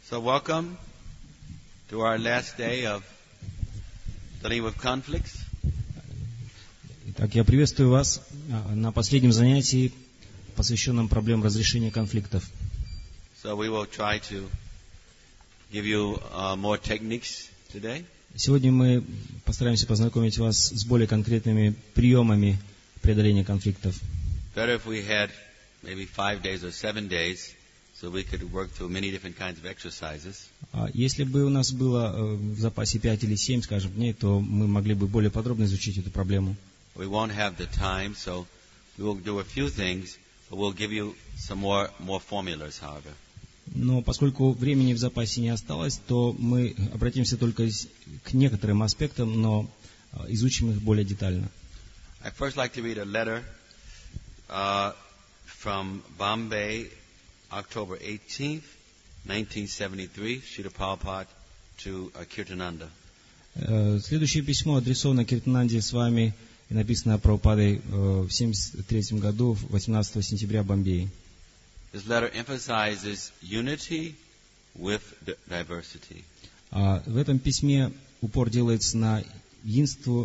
So welcome to our last day of dealing with conflicts. Итак, я приветствую вас на последнем занятии, посвященном проблемам разрешения конфликтов. So we will try to give you more techniques today. Сегодня мы постараемся познакомить вас с более конкретными приемами преодоления конфликтов. Better if we had maybe 5 days or 7 days, so we could work through many different kinds of exercises. Если бы у нас было в запасе 5 или 7, скажем, дней, то мы могли бы более подробно изучить эту проблему. We won't have the time, so we will do a few things, but we'll give you some more formulas, however. Но поскольку времени в запасе не осталось, то мы обратимся только к некоторым аспектам, но изучим их более детально. I'd first like to read a letter from Bombay, October 18th, 1973, Srila Prabhupada to Kirtananda. Следующее письмо адресовано Киртананде с вами и написано Прабхупадой в 1973 году, 18 сентября в Бомбее. This letter emphasizes unity with diversity. В этом письме упор делается на единство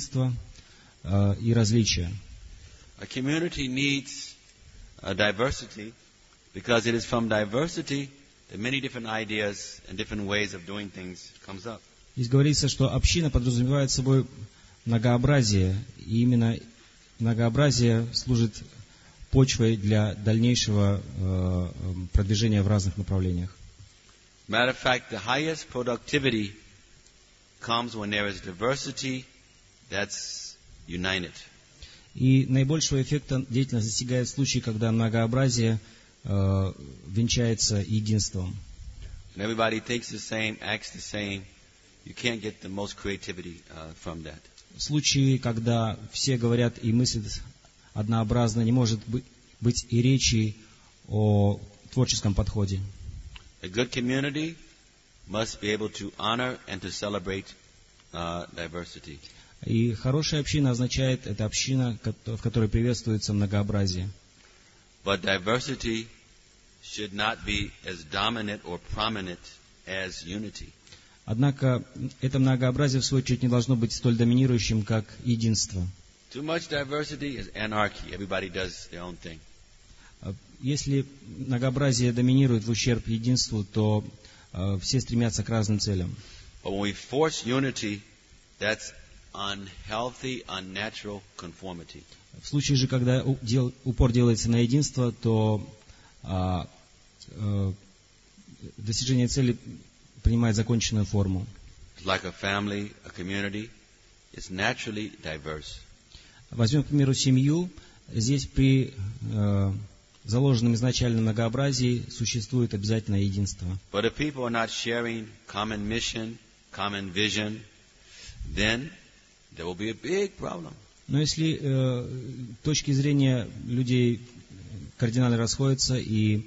и различие. A community needs diversity because it is from diversity that many different ideas and different ways of doing things comes up. Здесь говорится, что община подразумевает собой многообразие, и именно многообразие служит почвой для дальнейшего продвижения в разных направлениях. Matter of fact, the highest productivity comes when there is diversity that's united. И наибольшего эффекта деятельность достигает в случае, когда многообразие венчается единством. When everybody thinks the same, acts the same, you can't get the most creativity from that. В случае, когда все говорят и мыслят однообразно, не может быть и речи о творческом подходе. A good community must be able to honor and to celebrate diversity. И хорошая община означает, это община, в которой приветствуется многообразие. But diversity should not be as dominant or prominent as unity. Однако это многообразие, в свою очередь, не должно быть столь доминирующим, как единство. Too much diversity is anarchy. Everybody does their own thing. Если многообразие доминирует в ущерб единству, то все стремятся к разным целям. But when we force unity, that's unhealthy, unnatural conformity. В случае же, когда упор делается на единство, то достижение цели принимает законченную форму. Like a family, a community, it's naturally diverse. Возьмем, к примеру, семью. Здесь при заложенном изначально многообразии существует обязательно единство. But if people are not sharing common mission, common vision, then there will be a big problem. Но если точки зрения людей кардинально расходятся и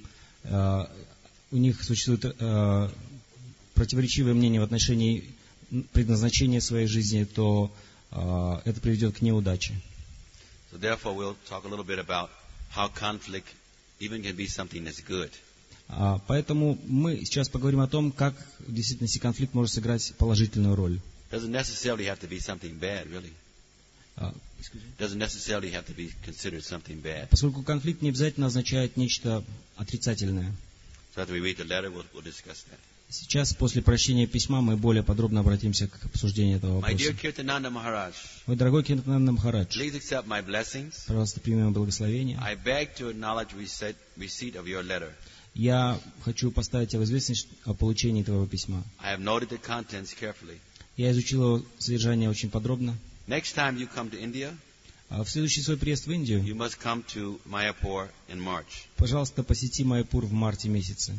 у них существует противоречивое мнение в отношении предназначения своей жизни, то это приведет к неудаче. So therefore we'll talk a little bit about how conflict even can be something that's good. Поэтому мы сейчас поговорим о том, как в действительности конфликт может сыграть положительную роль. Doesn't necessarily have to be something bad, really. Doesn't necessarily have to be considered something bad. Поскольку конфликт не обязательно означает нечто отрицательное. So after we read the letter, we'll discuss that. Сейчас, после прочтения письма, мы более подробно обратимся к обсуждению этого My dear вопроса. Kirtananda Maharaj, Мой дорогой Киртананда Махарадж, please accept my blessings. пожалуйста, прими мое благословение. I beg to acknowledge receipt of your letter. Я хочу поставить тебя в известность о получении твоего письма. I have noted the contents carefully. Я изучил его содержание очень подробно. Next time you come to India, В следующий свой приезд в Индию, you must come to Mayapur in March. пожалуйста, посети Майяпур в марте месяце.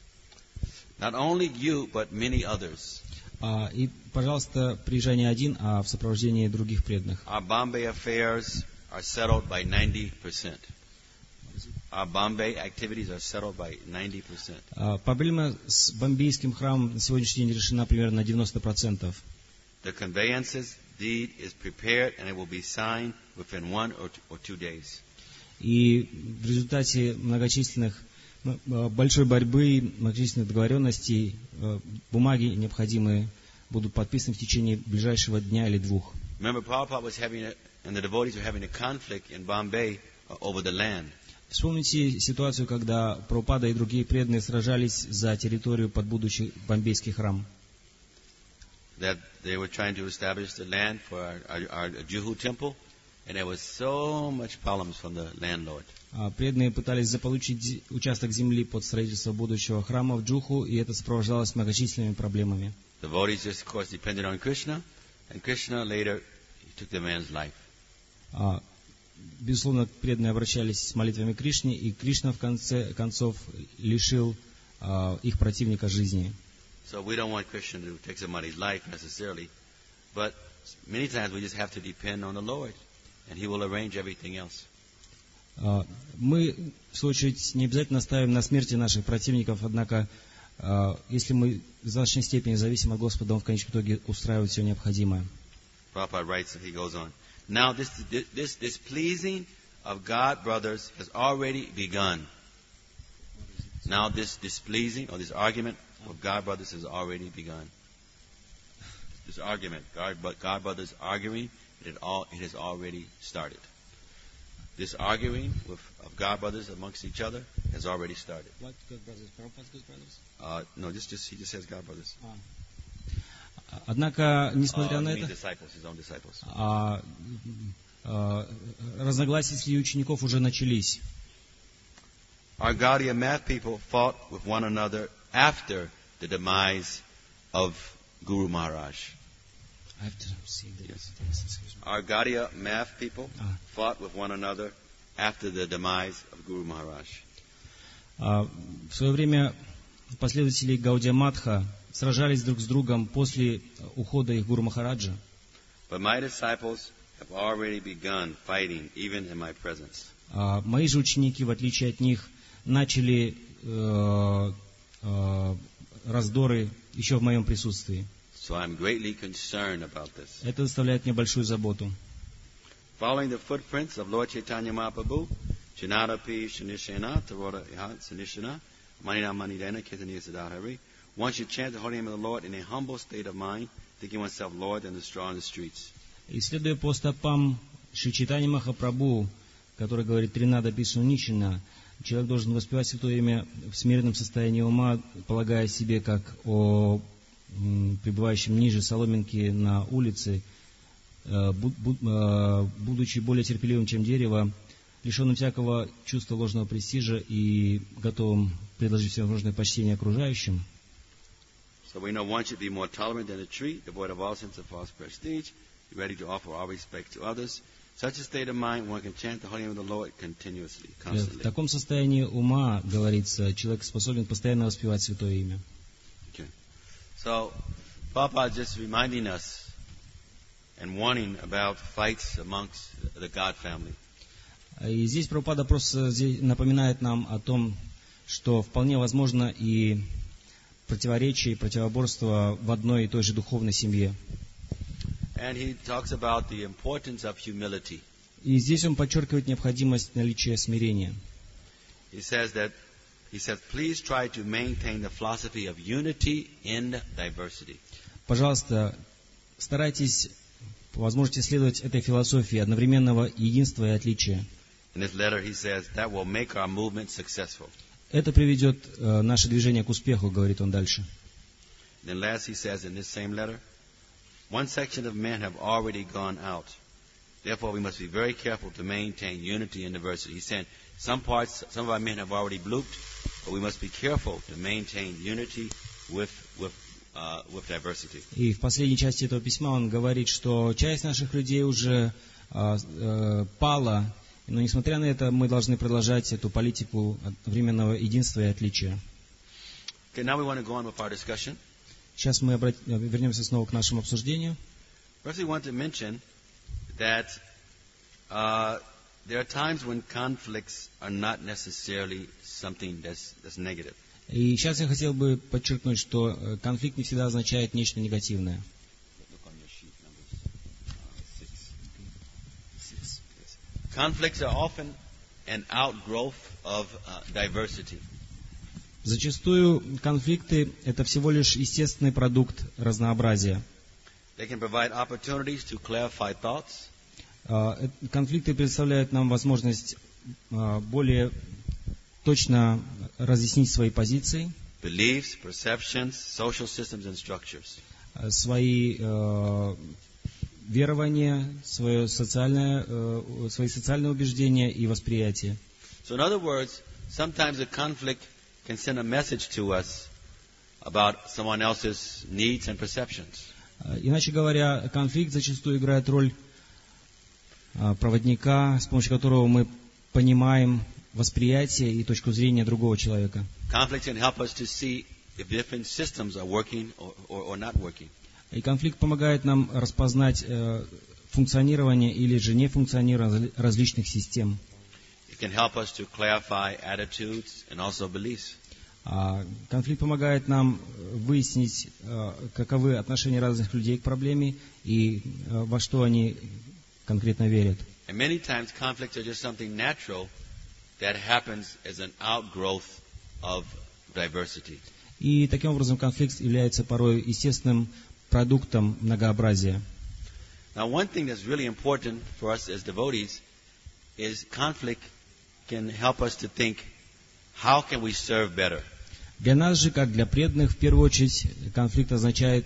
Not only you, but many others. И, пожалуйста, приезжай не один, а в сопровождении других преданных. Our Bombay affairs are settled by 90%. Our Bombay activities are settled by 90%. Проблема с бомбейским храмом на сегодняшний день решена примерно на 90%. The conveyances deed is prepared and it will be signed within 1 or 2 days. И в результате многочисленных большой борьбы, многочисленных договоренностей, бумаги необходимые будут подписаны в течение ближайшего дня или двух. Remember, Prabhupada was and the devotees were having a conflict in Bombay over the land. Вспомните ситуацию, когда Прабхупада и другие преданные сражались за территорию под будущий бомбейский храм. That they were trying to establish the land for our Juhu temple, and there was so much problems from the landlord. Преданные пытались заполучить участок земли под строительство будущего храма в Джуху, и это сопровождалось многочисленными проблемами. Devotees just, of course, depended on Krishna, and Krishna later took the man's life. Безусловно, преданные обращались с молитвами к Кришне, и Кришна в конце концов лишил их противника жизни. So we don't want Krishna to take somebody's life necessarily, but many times we just have to depend on the Lord, and He will arrange everything else. Мы, в свою очередь, не обязательно ставим на смерти наших противников, однако, если мы в значительной степени зависим от Господа, Он в конечном итоге устраивает все необходимое. Prabhupada writes, and he goes on. Now this displeasing of God, brothers, has already begun. Now this displeasing, or this argument of God, brothers, has already begun. This argument, God, brothers, arguing, it has already started. This arguing of God, brothers, amongst each other has already started. What God brothers? Prabhupada's God brothers? No, he just says God, brothers. Однако, несмотря на это, разногласия среди учеников уже начались. Our Gaudiya math people fought with one another after the demise of Guru Maharaj. I have to see the Our Gaudiya math people fought with one another after the demise of Guru Maharaj. В свое время последователи Гаудия Матха сражались друг с другом после ухода их Гуру Махараджа. But my disciples have already begun fighting, even in my presence. Мои же ученики, в отличие от них, начали раздоры еще в моем присутствии. So I'm greatly concerned about this. Это доставляет мне большую заботу. Following the footprints of Lord Chaitanya Mahaprabhu, Chinada Pi Shanishena, Taroda Ihat Sanishana, Manina Manidana, Kitaniya Siddhahari, one should chant the holy name of the Lord in a humble state of mind, thinking oneself Lord than the straw in the streets. И следуя по стопам Шри Чайтаньи Махапрабху, который говорит Тринада Пису Ничина, человек должен воспевать святое имя в смиренном состоянии ума, полагая себе как о пребывающем ниже соломинки на улице, будучи более терпеливым, чем дерево, лишенным всякого чувства ложного престижа и готовым предложить всевозможное почтение окружающим. So we know one should be more tolerant than a tree, devoid of all sense of false prestige, be ready to offer all respect to others. Such a state of mind, one can chant the holy name of the Lord continuously, constantly. В таком состоянии ума, говорится, человек способен постоянно воспевать святое имя. Okay. So, Prabhupada is just reminding us and warning about fights amongst the God family. И здесь Прабхупада просто напоминает нам о том, что вполне возможно и противоречие, и противоборство в одной и той же духовной семье. And he talks about the importance of humility. И здесь он подчеркивает необходимость наличия смирения. He says, please try to maintain the philosophy of unity in diversity. Пожалуйста, старайтесь по возможности следовать этой философии одновременного единства и отличия. In this letter he says that will make our movement successful. Это приведет наше движение к успеху, говорит он дальше. Then last he says in this same letter, one section of men have already gone out. Therefore we must be very careful to maintain unity and diversity. He's saying some of our men have already blooped, but we must be careful to maintain unity with diversity. И в последней части этого письма он говорит, что часть наших людей уже пала, но несмотря на это мы должны продолжать эту политику временного единства и отличия. Okay, now we want to go on with our discussion. Сейчас мы вернемся снова к нашему обсуждению. First, we want to mention that there are times when conflicts are not necessarily something that's negative. И сейчас я хотел бы подчеркнуть, что конфликт не всегда означает нечто негативное. Conflicts are often an outgrowth of diversity. Зачастую конфликты – это всего лишь естественный продукт разнообразия. They can provide opportunities to clarify thoughts, Конфликты представляют нам возможность более точно разъяснить свои позиции, beliefs, perceptions, social systems, and structures. свои верования, свои социальные убеждения и восприятия. So in other words, sometimes a conflict can send a message to us about someone else's needs and perceptions. Иначе говоря, конфликт зачастую играет роль проводника, с помощью которого мы понимаем восприятие и точку зрения другого человека. Conflict can help us to see if different systems are working or not working. И конфликт помогает нам распознать функционирование или же нефункционирование различных систем. It can help us to clarify attitudes and also beliefs. Конфликт помогает нам выяснить, каковы отношения разных людей к проблеме и во что они конкретно верят. And many times conflicts are just something natural that happens as an outgrowth of diversity. И таким образом конфликт является порой естественным продуктом многообразия. Now, one thing that's really important for us as devotees is conflict can help us to think, how can we serve better? Для нас же, как для преданных, в первую очередь, конфликт означает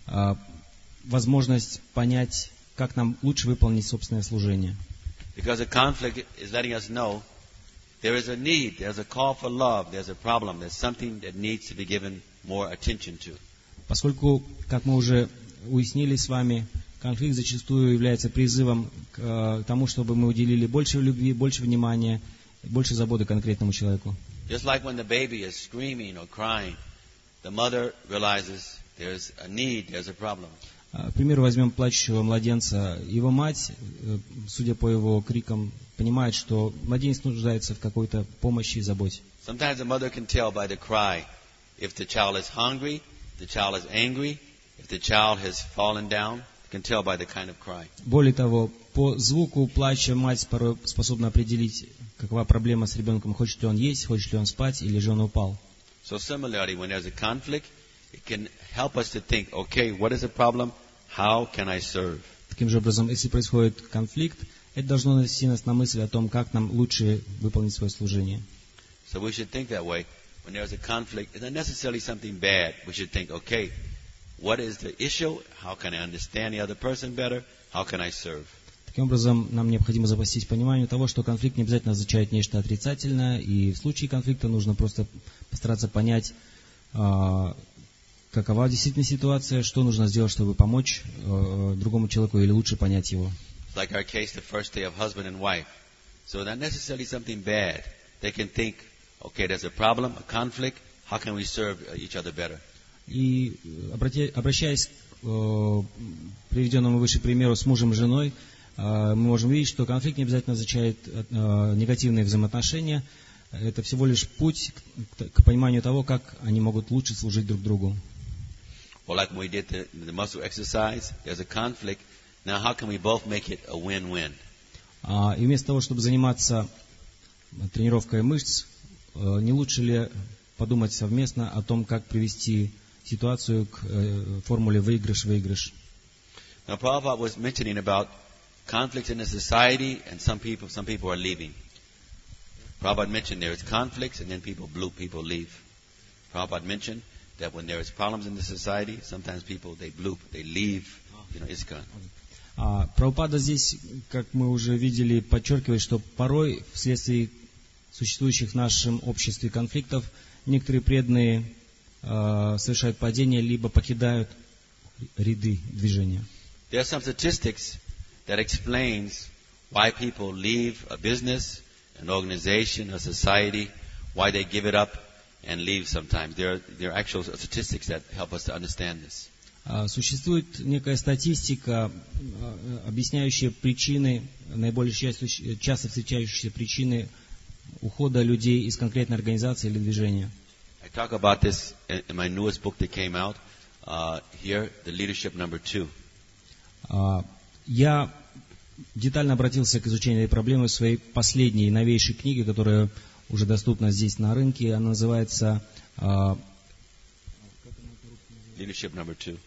возможность понять, как нам лучше выполнить собственное служение. Because a conflict is letting us know there is a need, there's a call for love, there's a problem, there's something that needs to be given more attention to. Поскольку, как мы уже уяснили с вами, конфликт зачастую является призывом к тому, чтобы мы уделили больше любви, больше внимания, больше заботы конкретному человеку. Just like when the baby is screaming or crying, the mother realizes there's a need, there's a problem. К примеру, возьмем плачущего младенца. Его мать, судя по его крикам, понимает, что младенец нуждается в какой-то помощи и заботе. Sometimes the mother can tell by the cry if the child is hungry, if the child is angry, if the child has fallen down. You can tell by the kind of cry. Более того, по звуку плача мать порой способна определить, какова проблема с ребенком, хочет ли он есть, хочет ли он спать, или же он упал. So similarly, when there's a conflict, it can help us to think, okay, what is the problem? How can I serve? Таким же образом, если происходит конфликт, это должно навести нас на мысль о том, как нам лучше выполнить свое служение. So we should think that way. When there's a conflict, it's not necessarily something bad. We should think, okay, what is the issue? How can I understand the other person better? How can I serve? Таким образом, нам необходимо запастись пониманием того, что конфликт не обязательно означает нечто отрицательное, и в случае конфликта нужно просто постараться понять, какова действительно ситуация, что нужно сделать, чтобы помочь другому человеку или лучше понять его. Like our case, the first day of husband and wife. So not necessarily something bad. They can think, okay, there's a problem, a conflict. How can we serve each other better? И обращаясь к приведенному выше примеру с мужем и женой, мы можем видеть, что конфликт не обязательно означает негативные взаимоотношения. Это всего лишь путь к пониманию того, как они могут лучше служить друг другу. Or like when we did the muscle exercise, there's a conflict. Now how can we both make it a win-win? И вместо того, чтобы заниматься тренировкой мышц, не лучше ли подумать совместно о том, как привести ситуацию к формуле выигрыш-выигрыш? Now Prabhupada was mentioning about conflicts in the society, and some people are leaving. Prabhupada mentioned there is conflicts, and then people leave. Prabhupada mentioned that when there is problems in the society, sometimes people, they leave, ISKCON. Прабхупада здесь, как мы уже видели, подчеркивает, что порой вследствие существующих в нашем обществе конфликтов некоторые преданные совершают падение, либо покидают ряды движения. There are some statistics that explains why people leave a business, an organization, a society, why they give it up and leave sometimes. There are actual statistics that help us to understand this. Существует некая статистика, объясняющая причины, наиболее часто встречающиеся причины ухода людей из конкретной организации или движения. I talk about this in my newest book that came out here, The Leadership Number 2. Я детально обратился к изучению этой проблемы в своей последней, новейшей книге, которая уже доступна здесь на рынке. Она называется Leadership number 2.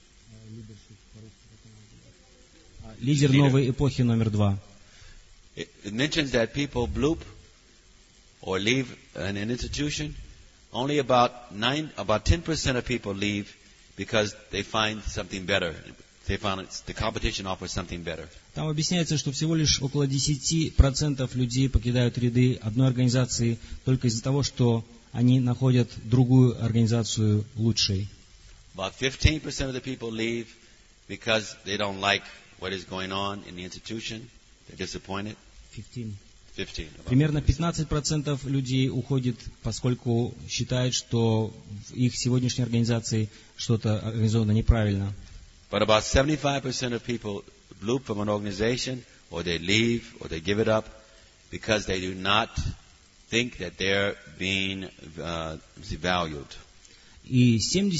Лидер новой эпохи номер 2. It mentions that people bloop or leave an institution. Only about 10% of people leave because they find something better. They found the competition offers something better. Там объясняется, что всего лишь около 10% людей покидают ряды одной организации только из-за того, что они находят другую организацию лучшей. About 15% of the people leave because they don't like what is going on in the institution. They're disappointed. 15. Примерно 15% людей уходит, поскольку считают, что в их сегодняшней организации что-то организовано неправильно. But about 75% of people bloop from an organization, or they leave, or they give it up, because they do not think that they're being valued. И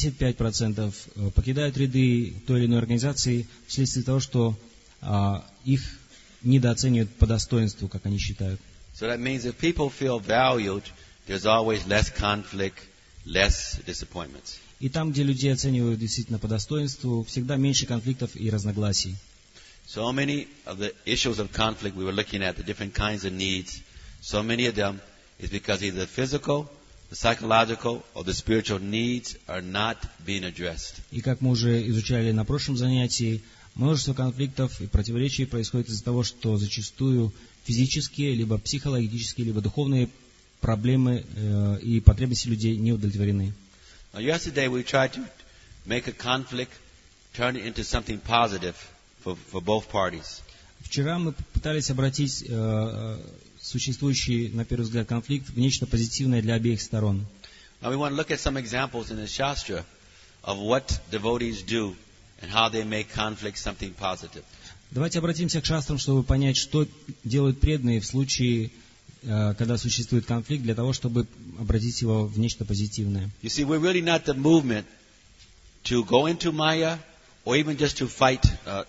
75% покидают ряды той или иной организации вследствие того, что их недооценивают по достоинству, как они считают. So that means if people feel valued, there's always less conflict, less disappointments. И там, где людей оценивают действительно по достоинству, всегда меньше конфликтов и разногласий. So many of the issues of conflict we were looking at, the different kinds of needs, so many of them is because either the physical, the psychological, or the spiritual needs are not being addressed. И как мы уже изучали на прошлом занятии, множество конфликтов и противоречий происходит из-за того, что зачастую физические, либо психологические, либо духовные проблемы и потребности людей не удовлетворены. Now, yesterday we tried to make a conflict, turn it into something positive for both parties. Вчера мы пытались обратить существующий, на первый взгляд, конфликт в нечто позитивное для обеих сторон. Now we want to look at some examples in the Shastra of what devotees do and how they make conflict something positive. Давайте обратимся к шастрам, чтобы понять, что делают преданные в случае, когда существует конфликт, для того, чтобы обратить его в нечто позитивное. You see, we're really not the movement to go into Maya or even just to fight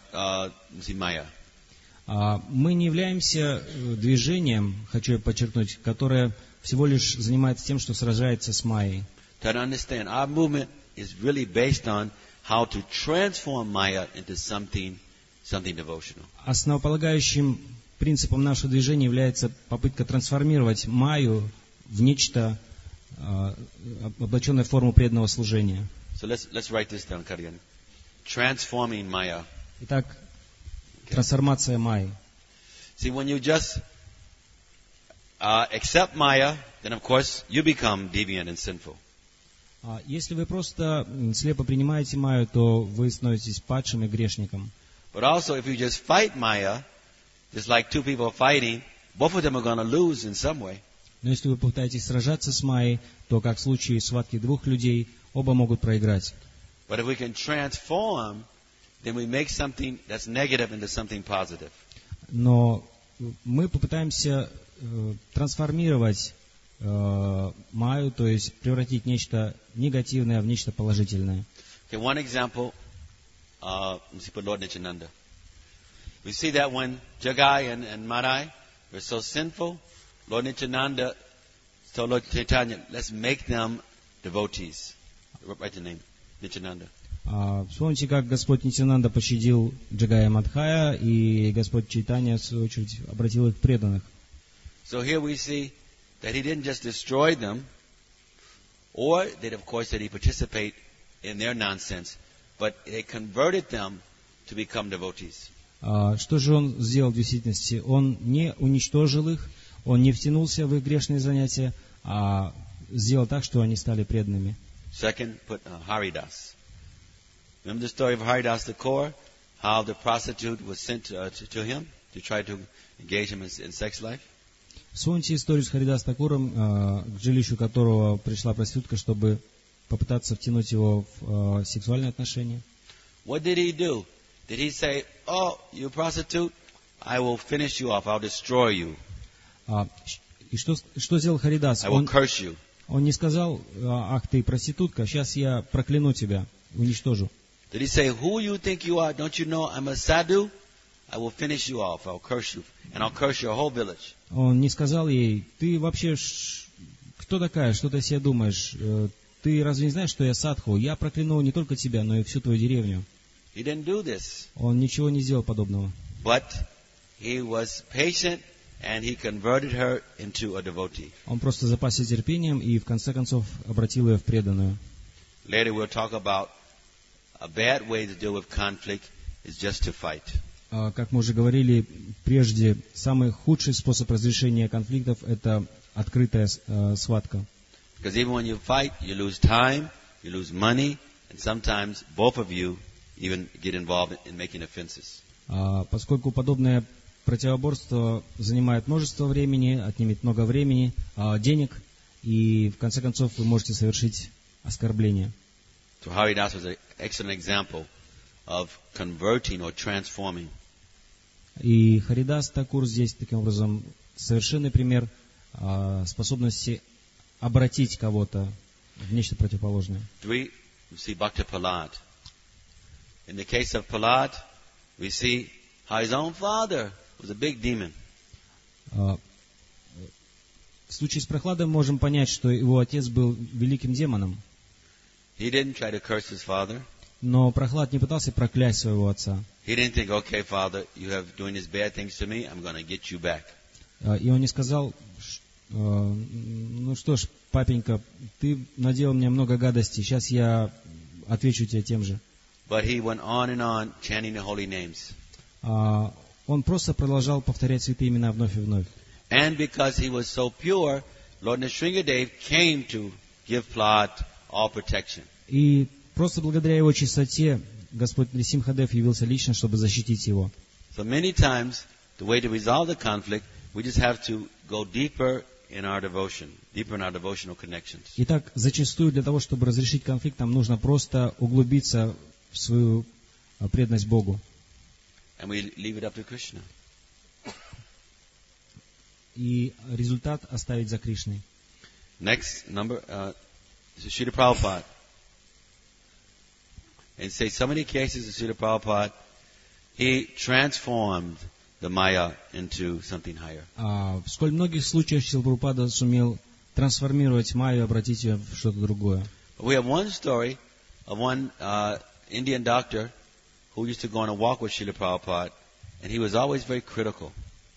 Maya. Мы не являемся движением, хочу я подчеркнуть, которое всего лишь занимается тем, что сражается с Майей. To understand, our movement is really based on how to transform Maya into something devotional. Основополагающим принципом нашего движения является попытка трансформировать Майю в нечто, облаченное в форму преданного служения. So let's write this down, Karyan. Transforming Maya. Итак, трансформация Майи. See, when you just accept Maya, then of course you become deviant and sinful. Если вы просто слепо принимаете Майю, то вы становитесь падшим и грешником. But also, if you just fight Maya, just like two people fighting, both of them are going to lose in some way. Но если вы попытаетесь сражаться с Майей, то, как в случае схватки двух людей, оба могут проиграть. But if we can transform, then we make something that's negative into something positive. Но мы попытаемся трансформировать Майю, то есть превратить нечто негативное в нечто положительное. Okay, one example, let's put Lord Nityananda. We see that when Jagai and Madai were so sinful, Lord Nityananda told Lord Chaitanya, let's make them devotees. Write the name, Nityananda. Вспомните, как Господь Нитянанда пощадил Джагая Мадхая, и Господь Чайтанья, в свою очередь, обратил их преданных. So here we see that he didn't just destroy them, or that, of course, that he participate in their nonsense, but they converted them to become devotees. Что же он сделал в действительности? Он не уничтожил их, он не втянулся в их грешные занятия, а сделал так, что они стали преданными. Second, put Haridas. Remember the story of Haridas Thakur, how the prostitute was sent to him to try to engage him in sex life? Вспомните историю с Харидас Такуром, к жилищу которого пришла проститутка, чтобы попытаться втянуть его в сексуальные отношения. What did he do? Did he say, "Oh, you prostitute, I will finish you off, I'll destroy you"? И что сделал Харидас? I will curse you. Он не сказал: ах ты проститутка, сейчас я прокляну тебя, уничтожу. Did he say, "Who you think you are? Don't you know I'm a sadhu? I will finish you off, I'll curse you, and I'll curse your whole village"? Он не сказал ей: ты вообще кто такая, что ты о себе думаешь? ты разве не знаешь, что я садху? Я прокляну не только тебя, но и всю твою деревню. He didn't do this. Он ничего не сделал подобного. But he was patient and he converted her into a devotee. Он просто запасся терпением и в конце концов обратил ее в преданную. Later we'll talk about a bad way to deal with conflict is just to fight. Как мы уже говорили прежде, самый худший способ разрешения конфликтов – это открытая схватка. Because even when you fight, you lose time, you lose money, and sometimes both of you even get involved in making offenses. Поскольку подобное противоборство занимает множество времени, отнимет много времени, денег, и в конце концов вы можете совершить оскорбление. So Haridas was an excellent example of converting or transforming. И Харидас Такур здесь, таким образом, совершенный пример способности обратить кого-то в нечто противоположное. 3, we see Bhakta Prahlad. In the case of Prahlad, we see how his own father was a big demon. В случае с Прохладой можем понять, что его отец был великим демоном. He didn't try to curse his father. Но Прохлад не пытался проклясть своего отца. He didn't think, okay, Father, you have doing these bad things to me, I'm going to get you back. И он не сказал, ну что ж, папенька, ты наделал мне много гадостей, сейчас я отвечу тебе тем же. But he went on chanting the holy names. Он просто продолжал повторять святые имена вновь и вновь. And because he was so pure, Lord Nrsingadev came to give Prahlad all protection. И просто благодаря его чистоте Господь Нрсимхадев явился лично, чтобы защитить его. So many times, the way to resolve the conflict, we just have to go deeper in our devotion, deeper in our devotional connections. Итак, зачастую для того, чтобы разрешить конфликт, нам нужно просто углубиться в свою преданность Богу. And we leave it up to Krishna. И результат оставить за Кришной. Next number is Srila Prabhupada. And say so many cases of Srila Prabhupada, he transformed the Maya into something higher. В сколь многих случаях Шрила Прабхупада сумел трансформировать Майю и обратить ее в что-то другое. We have one story of one Indian doctor who used to go on a walk with Srila Prabhupada, and he was always very critical.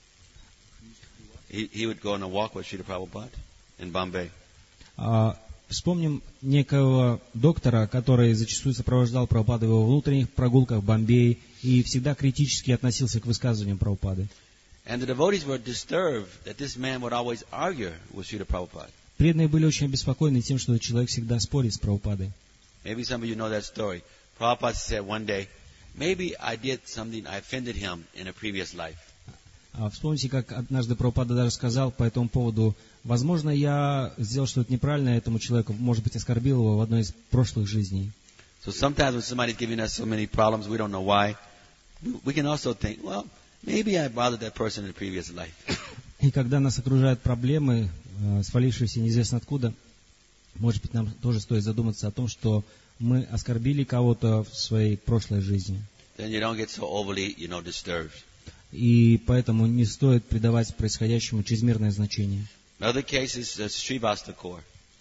He would go on a walk with Srila Prabhupada in Bombay. Вспомним некого доктора, который зачастую сопровождал Прабхупаду в его внутренних прогулках в Бомбее и всегда критически относился к высказываниям Прабхупады. And the devotees were disturbed that this man would always argue with Srila Prabhupada. Преданные были очень обеспокоены тем, что человек всегда спорит с Прабхупадой. Maybe some of you know that story. Prabhupada said one day, maybe I did something, I offended him in a previous life. Вспомните, как однажды Прабхупада даже сказал по этому поводу, возможно, я сделал что-то неправильное этому человеку, может быть, оскорбил его в одной из прошлых жизней. So sometimes when somebody's giving us so many problems, we don't know why, we can also think, well, maybe I bothered that person in a previous life. И когда нас окружают проблемы, свалившиеся неизвестно откуда, может быть, нам тоже стоит задуматься о том, что мы оскорбили кого-то в своей прошлой жизни. Then you don't get so overly, disturbed. И поэтому не стоит придавать происходящему чрезмерное значение. Another case is Srivas Thakur.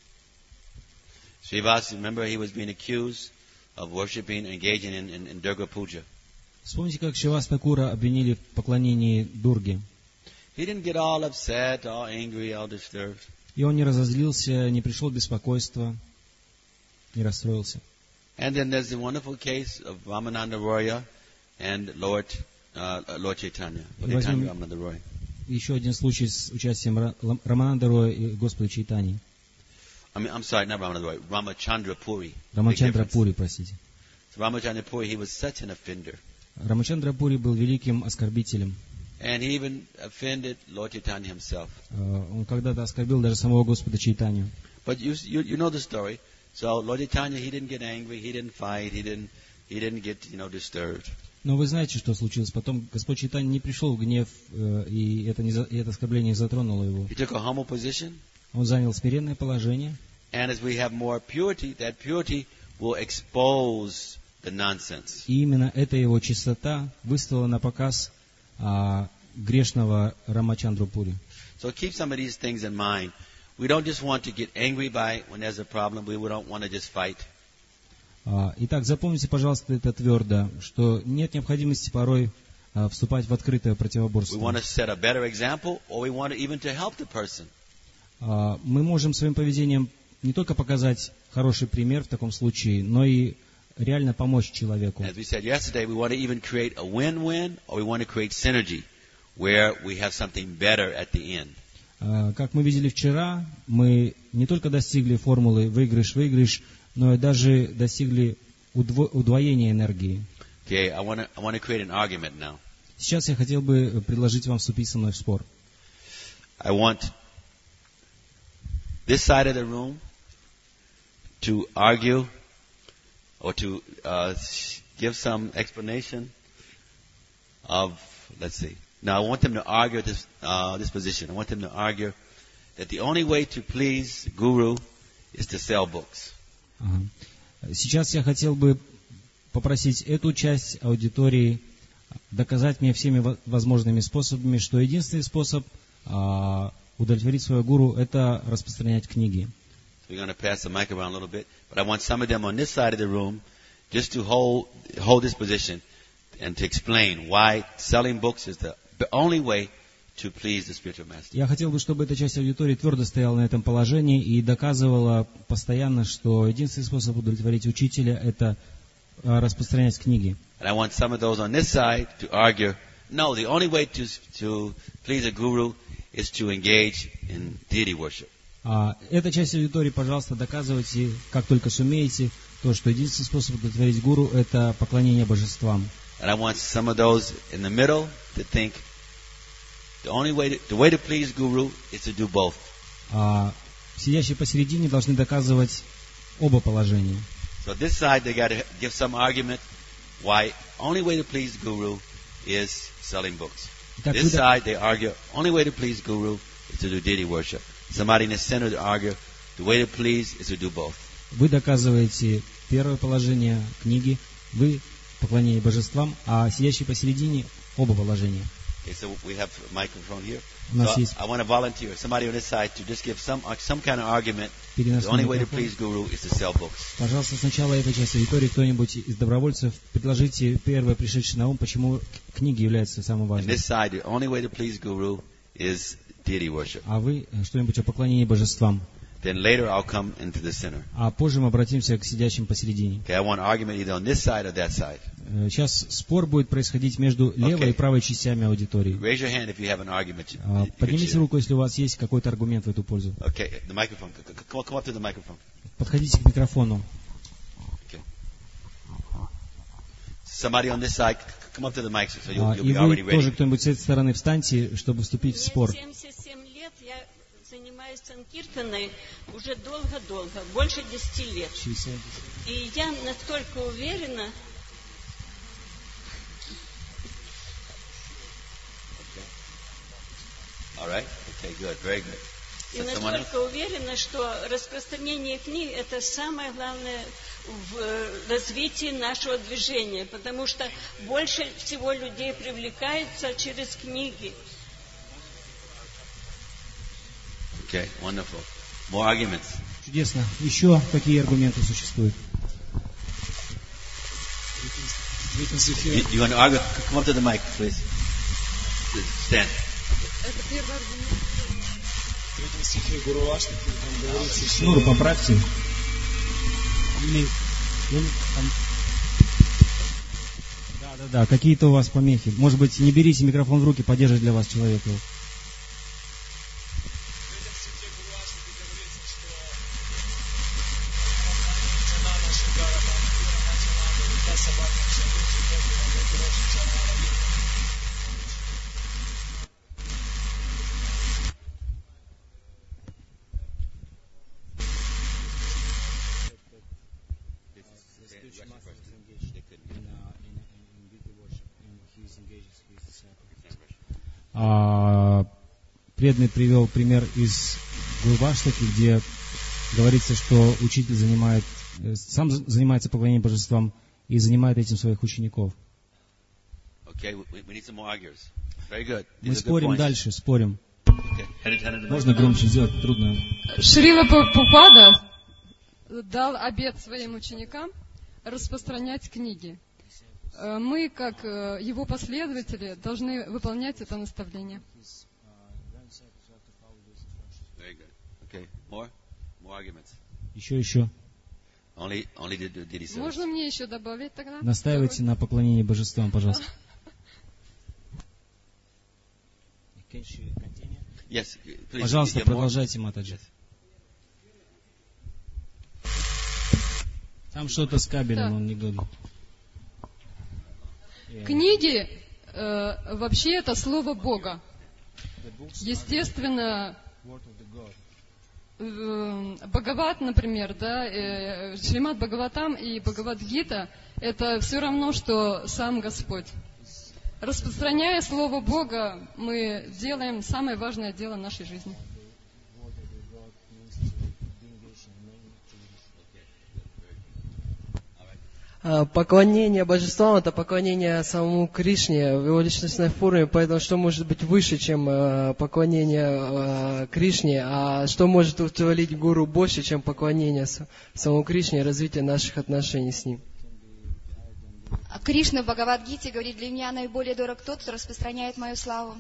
Srivas, remember, he was being accused of worshiping, engaging in Durga Puja. Вспомните, как Шривас Такура обвинили в поклонении Дурге. He didn't get all upset, all angry, all disturbed. И он не разозлился, не пришел в беспокойство, не расстроился. And then there's the wonderful case of Ramananda Roya and Lord Chaitanya. Возьмем Ramananda Roy. еще один случай с участием Рамананда Роя и Господа Чайтани. I'm sorry, not Ramananda Roy, Ramachandra Puri. Рамачандра Пури, простите. So Ramachandra Puri, he was such an offender. Рамачандра Пури был великим оскорбителем. And he even offended Lord Chaitanya himself. Он когда-то оскорбил даже самого Господа Чайтанию. But you know the story. So Lord Chaitanya, he didn't get angry, he didn't fight, he didn't get disturbed. Но вы знаете, что случилось. Потом Господь Чайтанья не пришел в гнев, и это оскорбление затронуло его. He took a humble position. Он занял смиренное положение. And as we have more purity, that purity will expose the nonsense. И именно эта его чистота выставила на показ грешного Рамачандру Пури. So keep some of these things in mind we don't just want to get angry by when there's a problem. We don't want to just fight. Итак, запомните, пожалуйста, это твердо, что нет необходимости порой вступать в открытое We противоборство. want to set a better example, or we want to even to help the person. Мы можем своим поведением не только показать хороший пример в таком случае, но и реально помочь человеку. As we said yesterday, we want to even create a win-win, or we want to create synergy, where we have something better at the end. Как мы видели вчера, мы не только достигли формулы выигрыш-выигрыш, но и даже достигли удвоения энергии. Okay, I want to create an argument now. Сейчас я хотел бы предложить вам вступить со мной в спор. I want this side of the room to argue or to give some explanation of, let's see. Now, I want them to argue this position. I want them to argue that the only way to please Guru is to sell books. Сейчас я хотел бы попросить эту часть аудитории доказать мне всеми возможными способами, что единственный способ удовлетворить своего гуру – это распространять книги. So we're going to pass the mic around a little bit, but I want some of them on this side of the room just to hold this position and to explain why selling books is the only way to please the spiritual master. Я хотел бы, чтобы эта часть аудитории твердо стояла на этом положении и доказывала постоянно, что единственный способ удовлетворить учителя – это распространять книги. And I want some of those on this side to argue, no, the only way to please a guru is to engage in deity worship. Эта часть аудитории, пожалуйста, доказывайте, как только сумеете, то, что единственный способ удовлетворить гуру – это поклонение божествам. And I want some of those in the middle to think the way to please guru is to do both. Сидящие посередине должны доказывать оба положения. So this side they got to give some argument why only way to please guru is selling books. This side they argue only way to please guru is to do deity worship. Somebody in the center to argue the way to please is to do both. Вы доказываете первое положение книги, вы поклонение божествам, а сидящие посередине оба положения. Okay, so we have a microphone here. У нас So есть I want to volunteer somebody on this side to just give some kind of argument. The only way to please guru is to sell books. Пожалуйста, сначала эта часть аудитории, кто-нибудь из добровольцев, предложите первое пришедшее на ум, почему книги являются самым On важным. this side, the only way to please guru is deity worship. А вы что-нибудь о поклонении божествам. Then later I'll come into the center. А позже мы обратимся к сидящим посередине. Okay, I want argument either on this side or that side. Сейчас спор будет происходить между левой и правой частями аудитории. Raise your hand if you have an argument. You can Поднимите share. руку, если у вас есть какой-то аргумент в эту пользу. Okay, the microphone. Come up to the microphone. Подходите к микрофону. Okay. Somebody on this side, come up to the mic so you'll И be already вы тоже, ready. кто-нибудь с этой стороны, встаньте, чтобы вступить в спор. Мне 77 лет, я занимаюсь санкиртаной уже долго-долго, больше 10 лет. И я настолько уверена, All right. Okay, good. Very good. и Someone else? настолько уверена, что распространение книг – это самое главное в развитии нашего движения, потому что больше всего людей привлекается через книги. Okay, wonderful. More arguments. Чудесно. Еще какие аргументы существуют? You want to argue? Come up to the mic, please. Stand. Это первый аргумент. В третьем стихе Гуру Аштаки там говорится, что... Шнур поправьте. Да, какие-то у вас помехи. Может быть, не берите микрофон в руки, поддержит для вас человека. Преданный привел пример из Гурваштаки, где говорится, что учитель сам занимается поклонением божествам и занимает этим своих учеников. Okay, we need some more arguers. Very good. Мы These are good спорим points. дальше, спорим. Okay. Можно громче сделать, трудно. Шрила Прабхупада дал обет своим ученикам распространять книги. Мы, как его последователи, должны выполнять это наставление. Еще. Можно мне еще добавить тогда? Настаивайте на поклонении божествам, пожалуйста. Пожалуйста, продолжайте, Матаджи. Там что-то с кабелем, он не говорит. Книги вообще это слово Бога. Естественно, Бхагават, например, да, Шримад Бхагаватам и Бхагавад-гита это все равно, что сам Господь. Распространяя слово Бога, мы делаем самое важное дело нашей жизни. Поклонение божествам — это поклонение самому Кришне в его личностной форме, поэтому что может быть выше, чем поклонение Кришне, а что может утварить гуру больше, чем поклонение самому Кришне и развитие наших отношений с ним. Кришна в Бхагавад-гите говорит: для меня наиболее дорог тот, кто распространяет мою славу.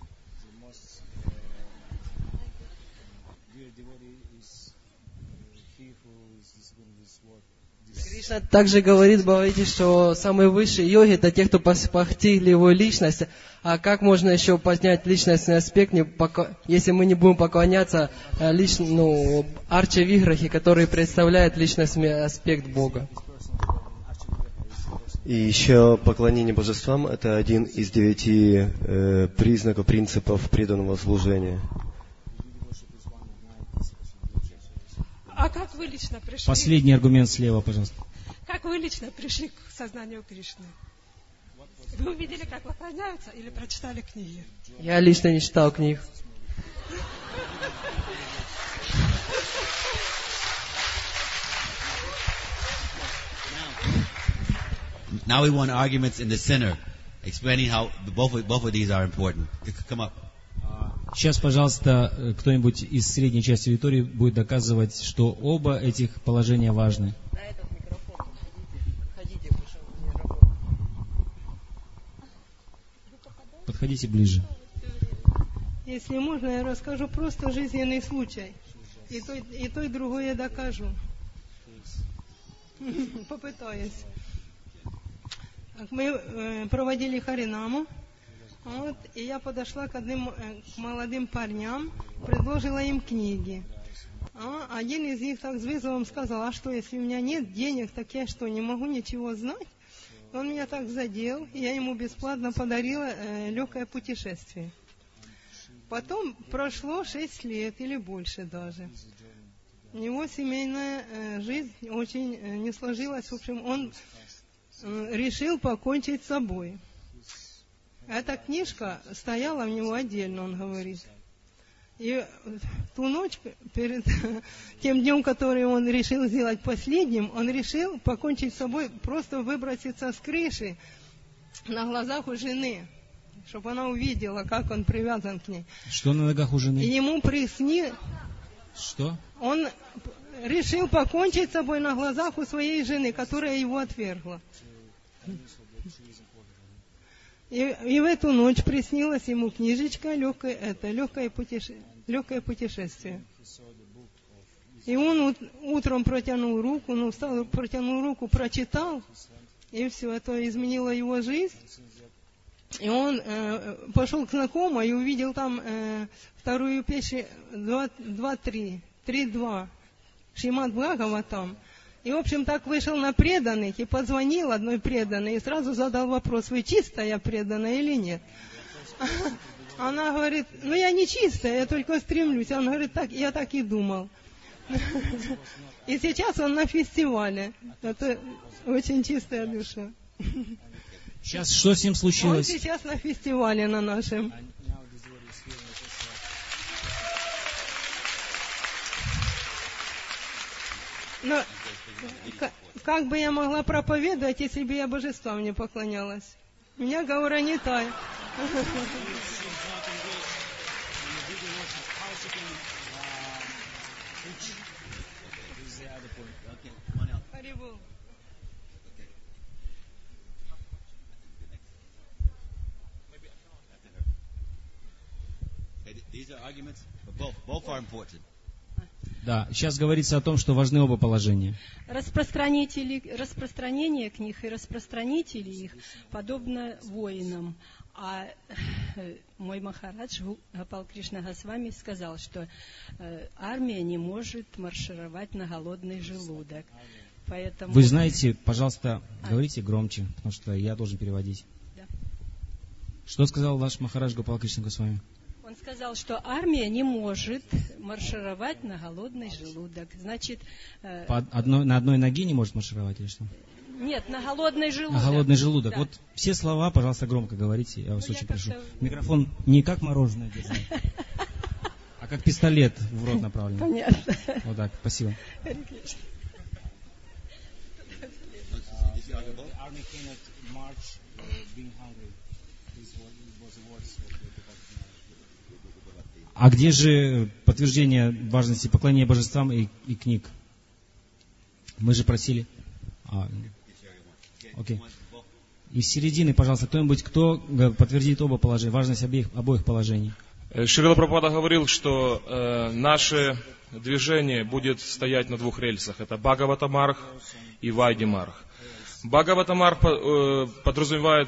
Кришна также говорит в Бхагавад-гите, что самые высшие йоги — это те, кто постигли его личность. А как можно еще поднять личностный аспект, если мы не будем поклоняться Арча-виграхи, которые представляют личностный аспект Бога? И еще поклонение божествам — это один из 9 признаков, принципов преданного служения. А как вы лично пришли? Последний аргумент слева, пожалуйста. Как вы лично пришли к сознанию Кришны? Вы увидели, как поклоняются, или прочитали книги? Я лично не читал книг. Now we want arguments in the center, explaining how both of these are important. Come up. Сейчас, пожалуйста, кто-нибудь из средней части аудитории будет доказывать, что оба этих положения важны. Подходите ближе. Если можно, я расскажу просто жизненный случай. И то, и другое я докажу. Попытаюсь. Мы проводили Харинаму. Вот, и я подошла к молодым парням, предложила им книги. Один из них так с вызовом сказал: а что, если у меня нет денег, так я что, не могу ничего знать? Он меня так задел, и я ему бесплатно подарила легкое путешествие. Потом прошло 6 лет или больше даже. У него семейная жизнь очень не сложилась. В общем, он решил покончить с собой. Эта книжка стояла у него отдельно, он говорит. И ту ночь, перед тем днем, который он решил сделать последним, он решил покончить с собой, просто выброситься с крыши на глазах у жены, чтобы она увидела, как он привязан к ней. Что на ногах у жены? И ему приснилось... Что? Он решил покончить с собой на глазах у своей жены, которая его отвергла. И в эту ночь приснилась ему книжечка «Легкое путешествие». И он утром протянул руку, встал, протянул руку, прочитал, и все, это изменило его жизнь. И он пошел к знакомой и увидел там вторую песню 3.2, Шримад Бхагаватам. И, в общем, так вышел на преданных и позвонил одной преданной и сразу задал вопрос: вы чистая преданная или нет? Она говорит: я не чистая, я только стремлюсь. Он говорит: я так и думал. И сейчас он на фестивале. Это очень чистая душа. Сейчас что с ним случилось? Он сейчас на фестивале на нашем. Но как бы я могла проповедовать, если бы я божествам не поклонялась? У меня гаура не тая. These are arguments, but both are important. Да, сейчас говорится о том, что важны оба положения. Распространение книг и распространители их подобно воинам. А мой Махарадж, Гопал Кришна Госвами, сказал, что армия не может маршировать на голодный желудок. Поэтому... Вы знаете, пожалуйста, говорите громче, потому что я должен переводить. Да. Что сказал ваш Махарадж Гопал Кришна Госвами? Он сказал, что армия не может маршировать на голодный желудок. Значит, на одной ноге не может маршировать или что? Нет, на голодный желудок. На голодный желудок. Да. Вот все слова, пожалуйста, громко говорите. Я вас очень прошу. Микрофон не как мороженое держать, а как пистолет в рот направлен. Понятно. Вот так, спасибо. А где же подтверждение важности поклонения божествам и книг? Мы же просили. Окей. Из середины, пожалуйста, кто-нибудь, кто подтвердит оба положения, важность обоих положений. Шрила Прабхупада говорил, что наше движение будет стоять на двух рельсах. Это Бхагавата-марг и Вайди-марг. Бхагавата-марг подразумевает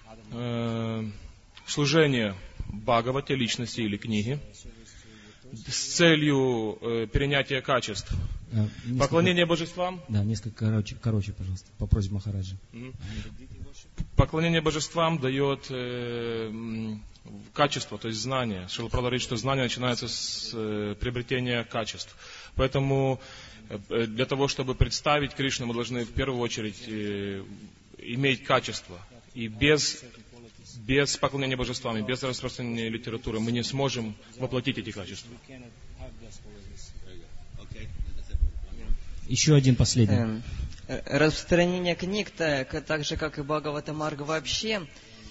служение Бхагавате, личности или книги, с целью перенятия качеств. Поклонение божествам. Да, несколько короче, пожалуйста, по просьбе Махараджа. Поклонение божествам дает качество, то есть знание. Шрила Прабхупада говорит, что знание начинается с приобретения качеств. Поэтому для того, чтобы представить Кришну, мы должны в первую очередь иметь качество. И без поклонения божествам и без распространения литературы мы не сможем воплотить эти качества. Еще один последний. Распространение книг, так же как и Бхагавата-марга вообще,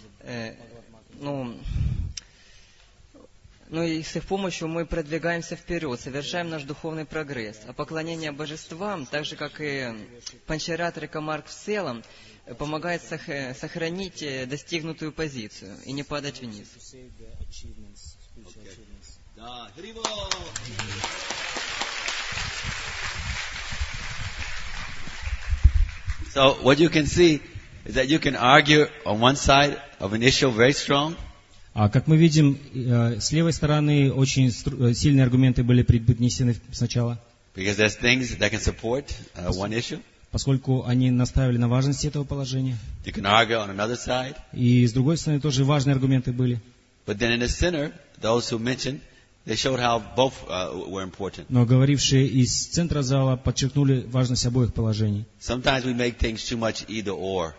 и с их помощью мы продвигаемся вперед, совершаем наш духовный прогресс. А поклонение божествам, так же как и Панчаратрика-марг в целом, помогает сохранить достигнутую позицию и не падать вниз. So what you can see is that you can argue on one side of an issue very strong. Как мы видим, с левой стороны очень сильные аргументы были преднесены сначала. Because there's things that can support one issue. Поскольку они наставили на важности этого положения. You can argue on another side. И с другой стороны тоже важные аргументы были. But then in the center, those who mentioned, they showed how both were important. Но говорившие из центра зала подчеркнули важность обоих положений. Sometimes we make things too much either or.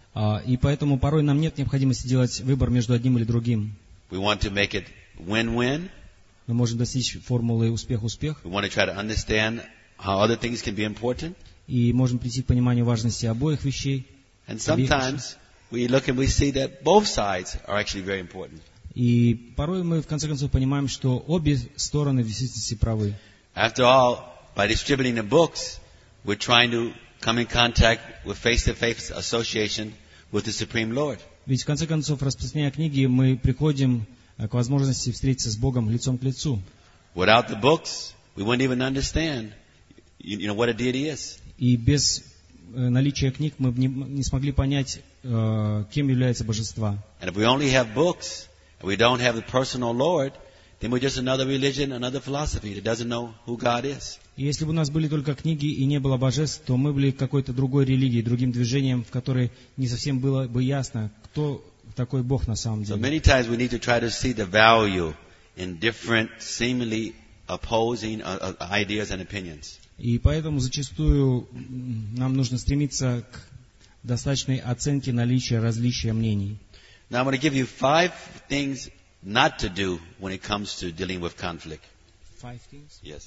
И поэтому порой нам нет необходимости делать выбор между одним или другим. We want to make it win-win. Мы можем достичь формулы успех-успех. We want to try to understand how other things can be important. И можем прийти к пониманию важности обоих вещей. And sometimes we look and we see that both sides are actually very important. И порой мы в конце концов понимаем, что обе стороны в действительности правы. After all, by distributing the books, we're trying to come in contact with face-to-face association with the Supreme Lord. Ведь в конце концов, распространяя книги, мы приходим к возможности встретиться с Богом лицом к лицу. Without the books, we wouldn't even understand, what a deity is. И без наличия книг мы бы не смогли понять, кем являются божества. And if we only have books, and we don't have the personal Lord, then we're just another religion, another philosophy that doesn't know who God is. И если бы у нас были только книги и не было божеств, то мы были какой-то другой религией, другим движением, в которой не совсем было бы ясно, кто такой Бог на самом деле. So many times we need to try to see the value in different, seemingly opposing ideas and opinions. И поэтому зачастую нам нужно стремиться к достаточной оценке наличия различия мнений. Now I'm going to give you 5 things not to do when it comes to dealing with conflict. 5 things? Yes.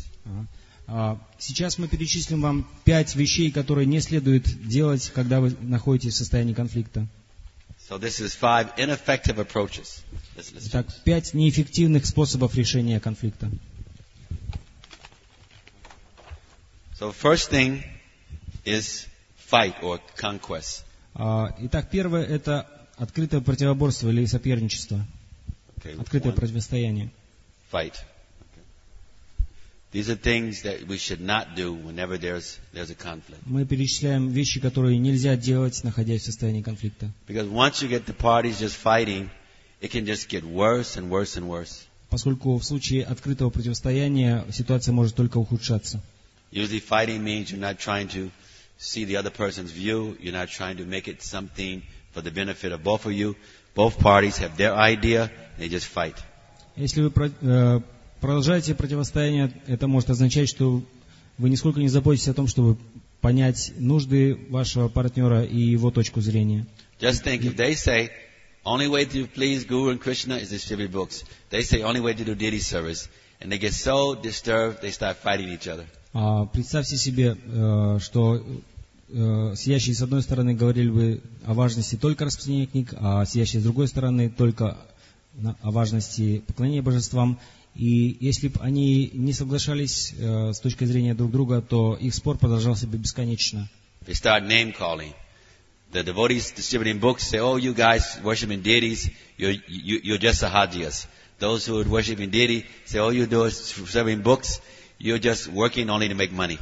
Сейчас мы перечислим вам 5 вещей, которые не следует делать, когда вы находитесь в состоянии конфликта. So this is 5 ineffective approaches. Итак, 5 неэффективных способов решения конфликта. So first thing is fight or conquest. Итак, первое – это открытое противоборство или соперничество. Открытое противостояние. fight. These are things that we should not do whenever there's a conflict. Мы перечисляем вещи, которые нельзя делать, находясь в состоянии конфликта. Because once you get the parties just fighting, it can just get worse and worse and worse. Поскольку в случае открытого противостояния ситуация может только ухудшаться. Usually fighting means you're not trying to see the other person's view. You're not trying to make it something for the benefit of both of you. Both parties have their idea, and they just fight. Если вы продолжаете противостояние, это может означать, что вы нисколько не заботитесь о том, чтобы понять нужды вашего партнера и его точку зрения. Just think, if they say, only way to please Guru and Krishna is distribute books. They say, only way to do deity service. And they get so disturbed, they start fighting each other. Представьте себе, что сидящие с одной стороны говорили бы о важности только распространения книг, а сидящие с другой стороны только о важности поклонения божествам. И если бы они не соглашались с точки зрения друг друга, то их спор продолжался бы бесконечно. They start name calling. The devotees distributing books say, oh, you guys worshiping deities, you're just sahajias. Those who are worshiping deity say, oh, you do serving books, you're just working only to make money.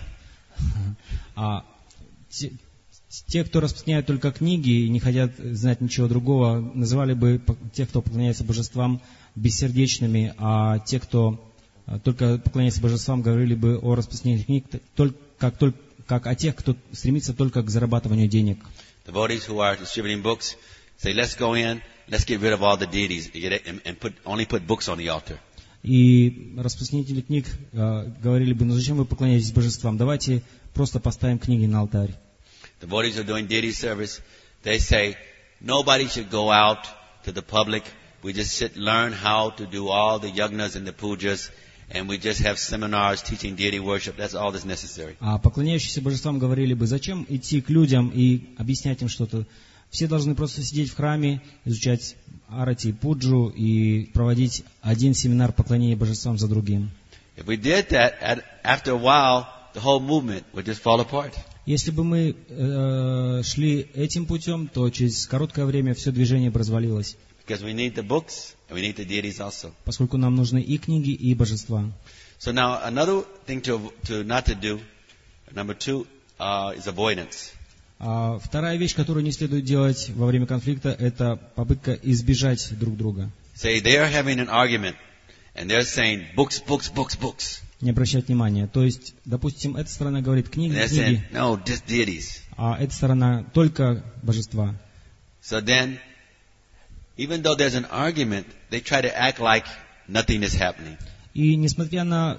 Те, кто распространяет только книги и не хотят знать ничего другого, называли бы тех, кто поклоняется божествам, бессердечными, а те, кто только поклоняется божествам, говорили бы о распространении книг как о тех, кто стремится только к зарабатыванию денег. Devotees who are distributing books say, let's go in, let's get rid of all the deities and only put books on the altar. И распространители книг говорили бы, ну зачем вы поклоняетесь божествам? Давайте просто поставим книги на алтарь. Devotees who are doing deity service, they say, nobody should go out to the public. We just learn how to do all the yagnas and the pujas, and we just have seminars teaching deity worship. That's all that's necessary. А поклоняющиеся божествам говорили бы, зачем идти к людям и объяснять им что-то? Все должны просто сидеть в храме, изучать арати и пуджу и проводить один семинар поклонения божествам за другим. If we did that, after a while, the whole movement would just fall apart. Если бы мы шли этим путем, то через короткое время все движение бы развалилось. Because we need the books and we need the deities also. Поскольку нам нужны и книги, и божества. So now another thing to not to do, number 2, is avoidance. Вторая вещь, которую не следует делать во время конфликта, это попытка избежать друг друга. Say they are having an argument and they're saying books, books, books, books. Не обращать внимания. То есть, допустим, эта сторона говорит книги, книги, no, just deities. А эта сторона только божества. So then, even though there's an argument, they try to act like nothing is happening. И несмотря на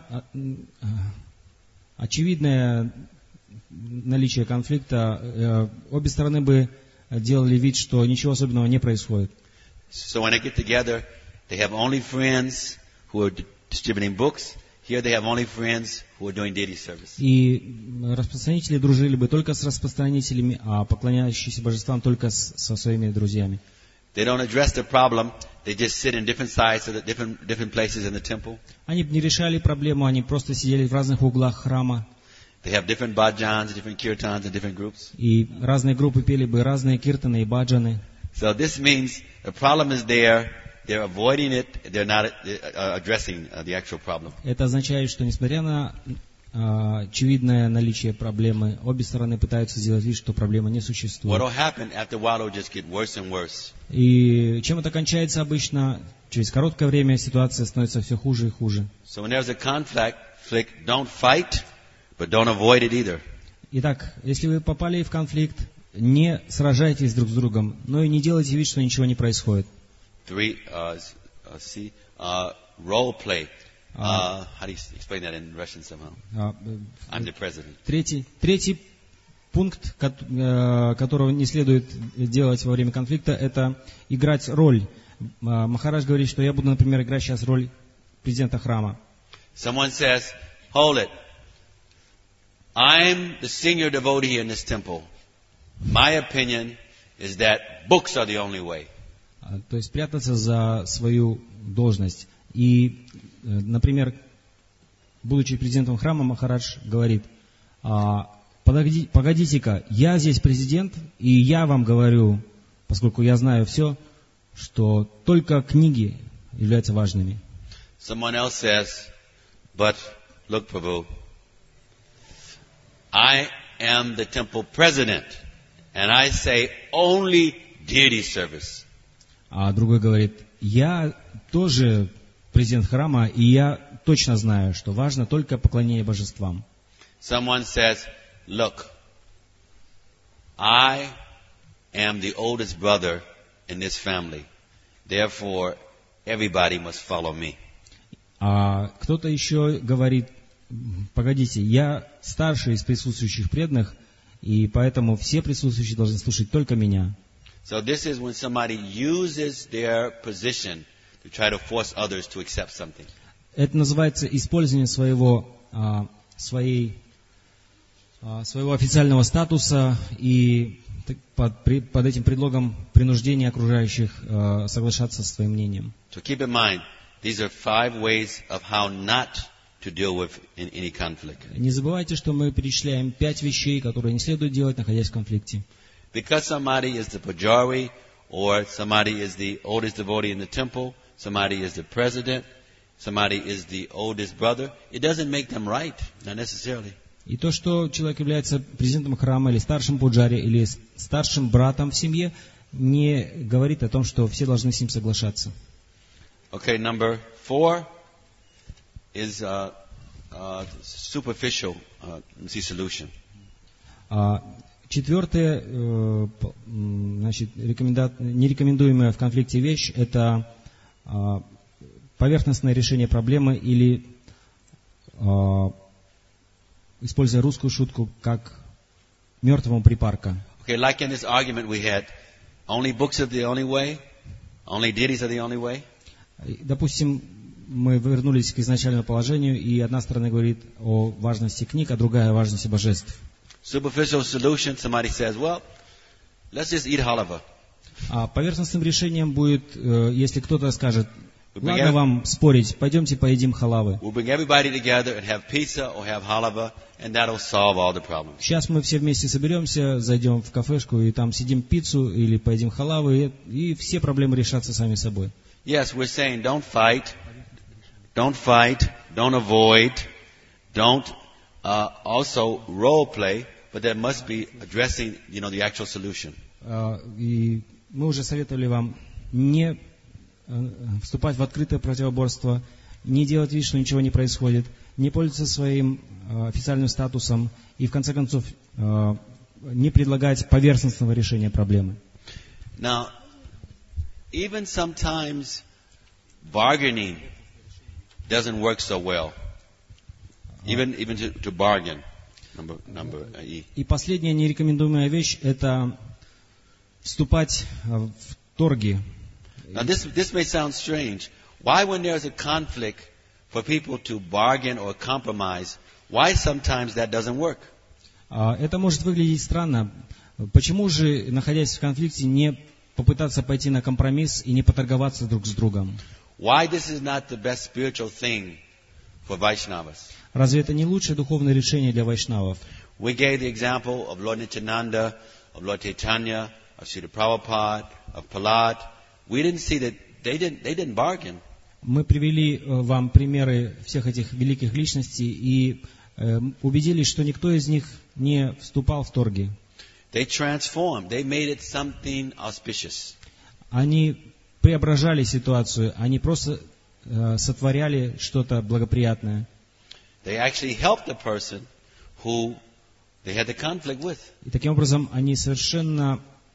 очевидное наличие конфликта, обе стороны бы делали вид, что ничего особенного не происходит. So when they get together, they have only friends who are distributing books. Here they have only friends who are doing deity service. И распространители дружили бы только с распространителями, а поклоняющиеся божествам только со своими друзьями. They don't address the problem. They just sit in different sides of the different places in the temple. Они не решали проблему, они просто сидели в разных углах храма. They have different bhajans, different kirtans, and different groups. И разные группы пели бы разные киртаны и баджаны. So this means the problem is there. They're avoiding it. They're not addressing the actual problem. Это означает, что несмотря на очевидное наличие проблемы, обе стороны пытаются сделать вид, что проблемы не существует. What will happen after a while? It will just get worse and worse. И чем это кончается обычно? Через короткое время ситуация становится все хуже и хуже. So when there's a conflict, don't fight, but don't avoid it either. Итак, если вы попали в конфликт, не сражайтесь друг с другом, но и не делайте вид, что ничего не происходит. 3, role play. How do you explain that in Russian somehow? I'm the president. Третий пункт, которого не следует делать во время конфликта, это играть роль. Махарадж говорит, что я буду, например, играть сейчас роль президента храма. Someone says, hold it. I'm the senior devotee here in this temple. My opinion is that books are the only way. То есть прятаться за свою должность. И, например, будучи президентом храма, Махарадж говорит, погодите-ка, я здесь президент, и я вам говорю, поскольку я знаю все, что только книги являются важными. Someone else says, but look, Prabhu, I am the temple president, and I say only deity service. А другой говорит, я тоже президент храма, и я точно знаю, что важно только поклонение божествам. Someone says, look, I am the oldest brother in this family. Therefore, everybody must follow me. А кто-то еще говорит, погодите, я старший из присутствующих преданных, и поэтому все присутствующие должны слушать только меня. So this is when somebody uses their position to try to force others to accept something. Это называется использование своего официального статуса и под этим предлогом принуждения окружающих соглашаться со своим мнением. So keep in mind, these are 5 ways of how not to deal with any conflict. Не забывайте, что мы перечисляем 5 вещей, которые не следует делать, находясь в конфликте. Because somebody is the pujari, or somebody is the oldest devotee in the temple, somebody is the president, somebody is the oldest brother, it doesn't make them right, not necessarily. И то, что человек является президентом храма, или старшим пуджари, или старшим братом в семье, не говорит о том, что все должны с ним соглашаться. Okay, number 4 is superficial solution. Четвертое, нерекомендуемая в конфликте вещь, это поверхностное решение проблемы или, используя русскую шутку, как мертвому припарка. Okay, like in this argument we had, only books are the only way, only deities are the only way. Допустим, мы вернулись к изначальному положению, и одна сторона говорит о важности книг, а другая о важности божеств. Superficial solution, somebody says, well, let's just eat halava. А поверхностным решением будет, если кто-то скажет, ладно вам спорить, пойдемте поедим халавы. We'll bring everybody together and have pizza or have halava, and that'll solve all the problems. Сейчас мы все вместе соберемся, зайдем в кафешку и там съедим пиццу или поедим халавы, и все проблемы решатся сами собой. Yes, we're saying don't fight, don't avoid, don't also role play, but there must be addressing, the actual solution. И мы уже советовали вам не вступать в открытое противоборство, не делать вид, что ничего не происходит, не пользоваться своим официальным статусом и, в конце концов, не предлагать поверхностного решения проблемы. Now, even sometimes bargaining doesn't work so well. Even to bargain. Number E. И последняя нерекомендуемая вещь – это вступать в торги. Now this may sound strange. Why, when there's a conflict, for people to bargain or compromise, why sometimes that doesn't work? Это может выглядеть странно. Почему же, находясь в конфликте, не попытаться пойти на компромисс и не поторговаться друг с другом? Why this is not the best spiritual thing for Vaishnavas? Разве это не лучшее духовное решение для вайшнавов? We gave the example of Lord Nityananda, of Lord Chaitanya, of Srila Prabhupada, of Prahlad. We didn't see that they didn't bargain. Мы привели вам примеры всех этих великих личностей и убедились, что никто из них не вступал в торги. They transformed. They made it something auspicious. Они преображали ситуацию, они просто сотворяли что-то благоприятное. They actually helped the person who they had the conflict with. И таким образом они совершенным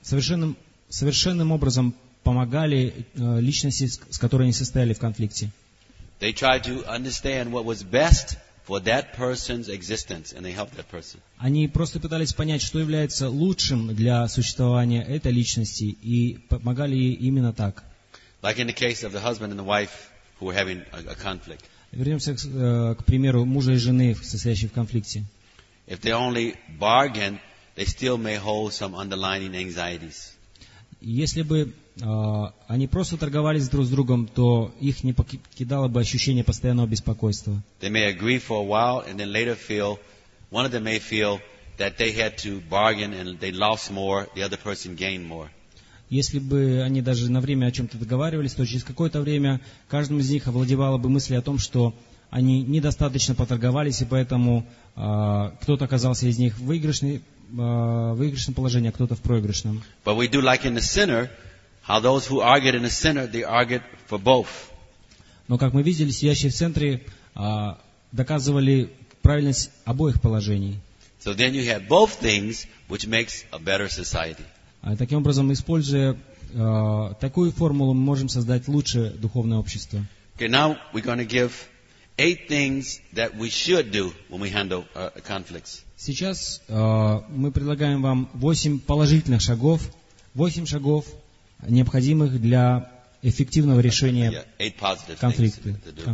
образом помогали личности, с которой они состояли в конфликте. They tried to understand what was best for that person's existence, and they helped that person. Они просто пытались понять, что является лучшим для существования этой личности, и помогали ей именно так. Like in the case of the husband and the wife who were having a conflict. Вернемся к примеру мужа и жены, состоящих в конфликте. If they only bargain, they still may hold some underlying anxieties. Если бы они просто торговались друг с другом, то их не покидало бы ощущение постоянного беспокойства. They may agree for a while and then later feel, one of them may feel that they had to bargain and they lost more, the other person gained more. если бы они даже на время о чем-то договаривались, то через какое-то время каждому из них овладевала бы мысль о том, что они недостаточно поторговались, и поэтому кто-то оказался из них в выигрышном положении, а кто-то в проигрышном. But we do like in the center, how those who argued in the center, they argued for both. Но, как мы видели, сидящие в центре доказывали правильность обоих положений. So then you have both things, which makes a better society. Таким образом, используя такую формулу, мы можем создать лучшее духовное общество. Okay, now we're going to give 8 things that we should do when we handle conflicts. Сейчас мы предлагаем вам 8 положительных шагов, 8 шагов, необходимых для эффективного решения конфликта.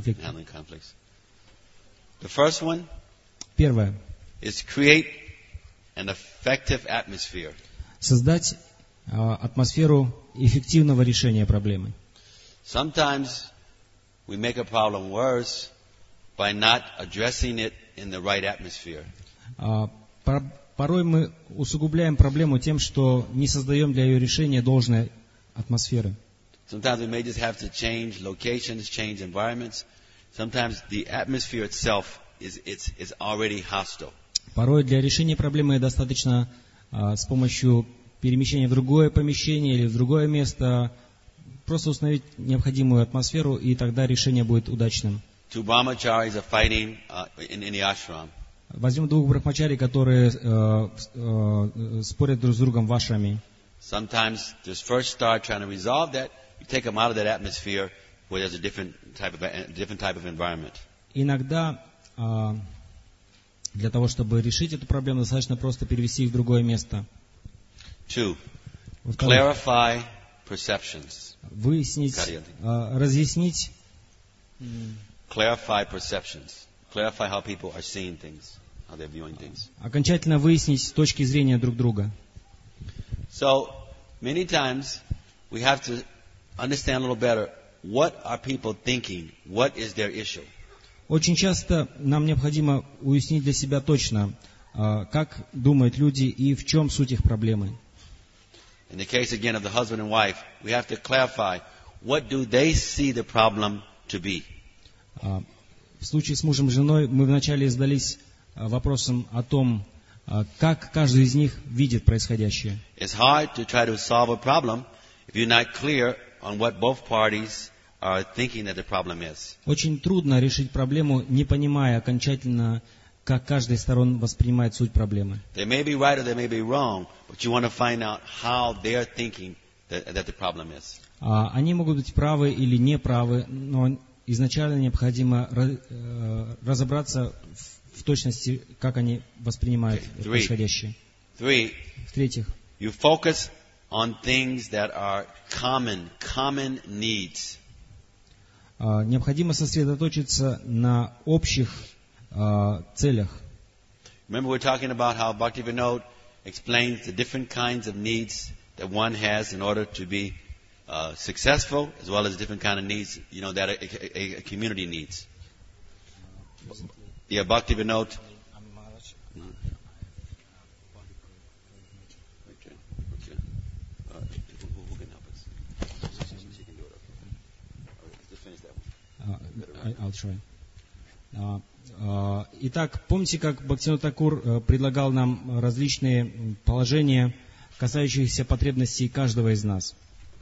The first one Первое. is create an effective atmosphere. Создать атмосферу эффективного решения проблемы. Sometimes we make a problem worse by not addressing it in the right atmosphere. Порой мы усугубляем проблему тем, что не создаем для ее решения должной атмосферы. Sometimes we may just have to change locations, change environments. Sometimes the atmosphere itself is already hostile. Порой для решения проблемы достаточно с помощью перемещения в другое помещение или в другое место просто установить необходимую атмосферу, и тогда решение будет удачным. Two brahmacharis are fighting in the ashram. Возьмем двух брахмачари, которые спорят друг с другом в ашраме. Sometimes just first start trying to resolve that. You take them out of that atmosphere where there's a different type of environment. Иногда для того, чтобы решить эту проблему, достаточно просто перевести их в другое место. 2. Clarify perceptions. Выяснить, разъяснить. Clarify perceptions. Clarify how people are seeing things, how they're viewing things. Окончательно выяснить точки зрения друг друга. So, many times we have to understand a little better what are people thinking, what is their issue. Очень часто нам необходимо уяснить для себя точно, как думают люди и в чем суть их проблемы. In the case again of the husband and wife, we have to clarify what do they see the problem to be. В случае с мужем и женой мы вначале задались вопросом о том, как каждый из них видит происходящее. It's hard to try to solve a problem if you're not clear on what both parties are thinking that the problem is. Очень трудно решить проблему, не понимая окончательно, как каждая из сторон воспринимает суть проблемы. They may be right or they may be wrong, but you want to find out how they're thinking that the problem is. Они могут быть правы или не правы, но изначально необходимо разобраться в точности, как они воспринимают происходящее. В-третьих, you focus on things that are common needs. Необходимо сосредоточиться на общих целях. Remember, we're talking about how Bhaktivinoda explains the different kinds of needs that one has in order to be successful, as well as different kind of needs, that a community needs. Yeah, Bhaktivinoda. Okay. Who can help us? She can do it. Okay. Let's finish that one. I'll try. Итак, помните, как Бхактивинода Такур предлагал нам различные положения, касающиеся потребностей каждого из нас.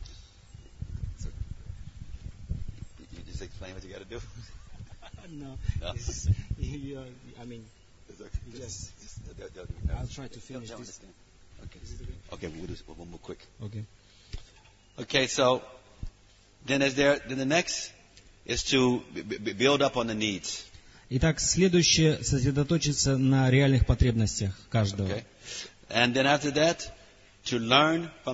I'll try to finish this. Okay, we'll do one more quick. Okay, so then the next is to build up on the needs. Итак, следующее — сосредоточиться на реальных потребностях каждого. Okay. And then after that, to learn from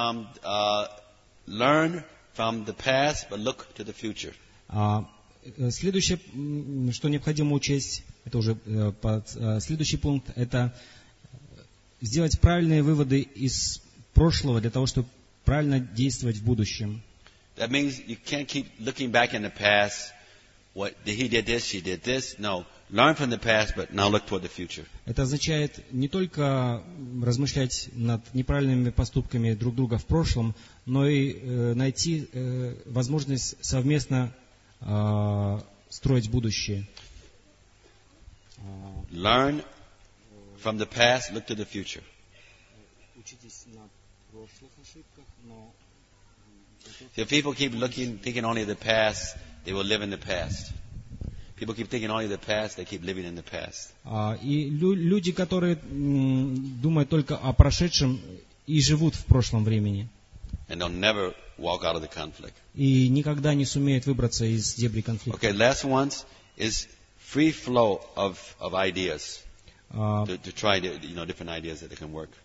the past, but look to the future. Следующее, что необходимо учесть, это уже следующий пункт, это сделать правильные выводы из прошлого для того, чтобы правильно действовать в будущем. That means you can't keep looking back in the past. What he did this, she did this. No, learn from the past, but now look toward the future. Это означает не только размышлять над неправильными поступками друг друга в прошлом, но и найти возможность совместно строить будущее. Learn from the past, look to the future. If people keep thinking only of the past, they will live in the past. People keep thinking only of the past, they keep living in the past. И люди, которые думают только о прошедшем и живут в прошлом времени. And they'll never walk out of the conflict. И никогда не сумеют выбраться из дебри конфликта. Okay, last one is free flow of ideas. To try different ideas that they can work.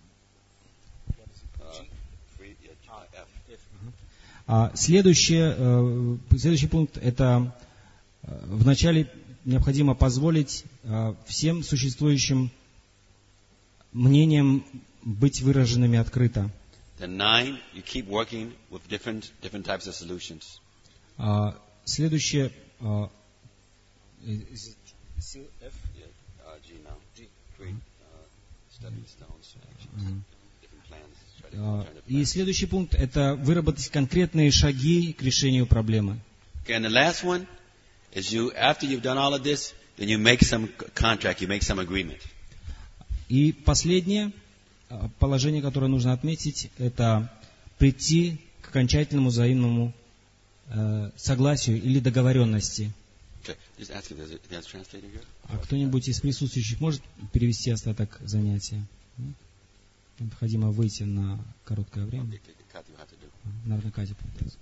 Следующий пункт – это вначале необходимо позволить всем существующим мнениям быть выраженными открыто. Then 9, you keep working with different types of solutions. Следующее и следующий пункт – это выработать конкретные шаги к решению проблемы. Okay, and the last one is after you've done all of this, then you make some contract, you make some agreement. И последнее положение, которое нужно отметить, это прийти к окончательному взаимному согласию или договоренности. Okay. Just ask if there's a translator here. А кто-нибудь из присутствующих может перевести остаток занятия? Необходимо выйти на короткое время. Наверное, Катя.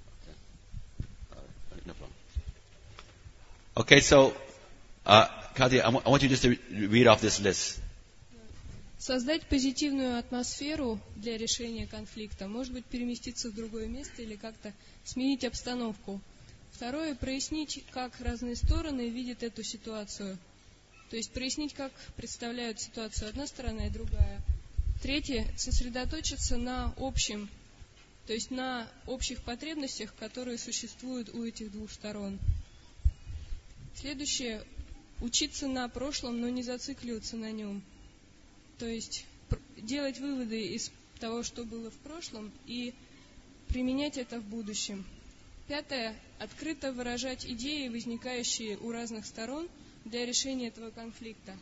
Okay, so, Katya, I want you just to read off this list. Создать позитивную атмосферу для решения конфликта. Может быть, переместиться в другое место или как-то сменить обстановку. Второе, прояснить, как разные стороны видят эту ситуацию. То есть прояснить, как представляют ситуацию одна сторона и другая. Третье, сосредоточиться на общем, то есть на общих потребностях, которые существуют у этих двух сторон. Следующее, учиться на прошлом, но не зацикливаться на нем. То есть делать выводы из того, что было в прошлом, и применять это в будущем. Пятое, открыто выражать идеи, возникающие у разных сторон, для решения этого конфликта.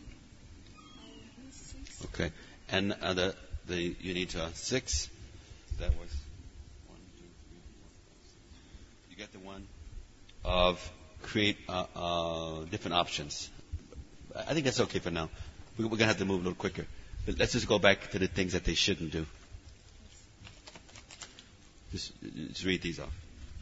Okay. And the unit 6, that was 1, 2, 3, 4, 5, 6. You get the one of create different options. I think that's okay for now. We're going to have to move a little quicker. But let's just go back to the things that they shouldn't do. Just read these off.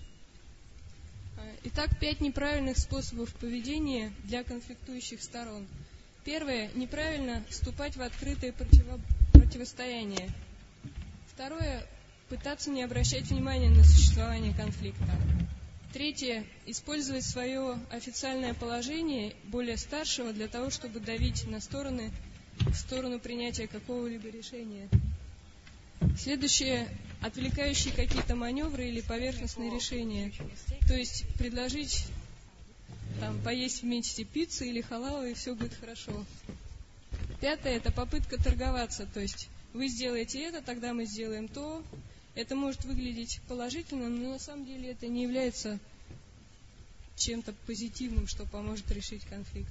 Итак, 5 неправильных способов поведения для конфликтующих сторон. Первое. Неправильно вступать в открытое противостояние. Второе. Пытаться не обращать внимания на существование конфликта. Третье. Использовать свое официальное положение более старшего для того, чтобы давить на стороны в сторону принятия какого-либо решения. Следующее. Отвлекающие какие-то маневры или поверхностные решения. То есть предложить поесть вместе пиццу или халаву, и все будет хорошо. Пятое – это попытка торговаться. То есть вы сделаете это, тогда мы сделаем то. Это может выглядеть положительно, но на самом деле это не является чем-то позитивным, что поможет решить конфликт.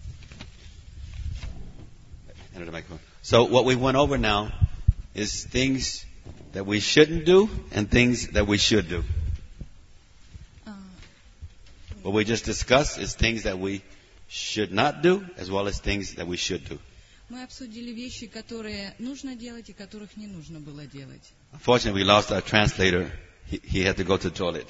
So what we went over now is things that we shouldn't do and things that we should do. What we just discussed is things that we should not do as well as things that we should do. Мы обсудили вещи, которые нужно делать и которых не нужно было делать. Unfortunately, we lost our translator. He had to go to the toilet.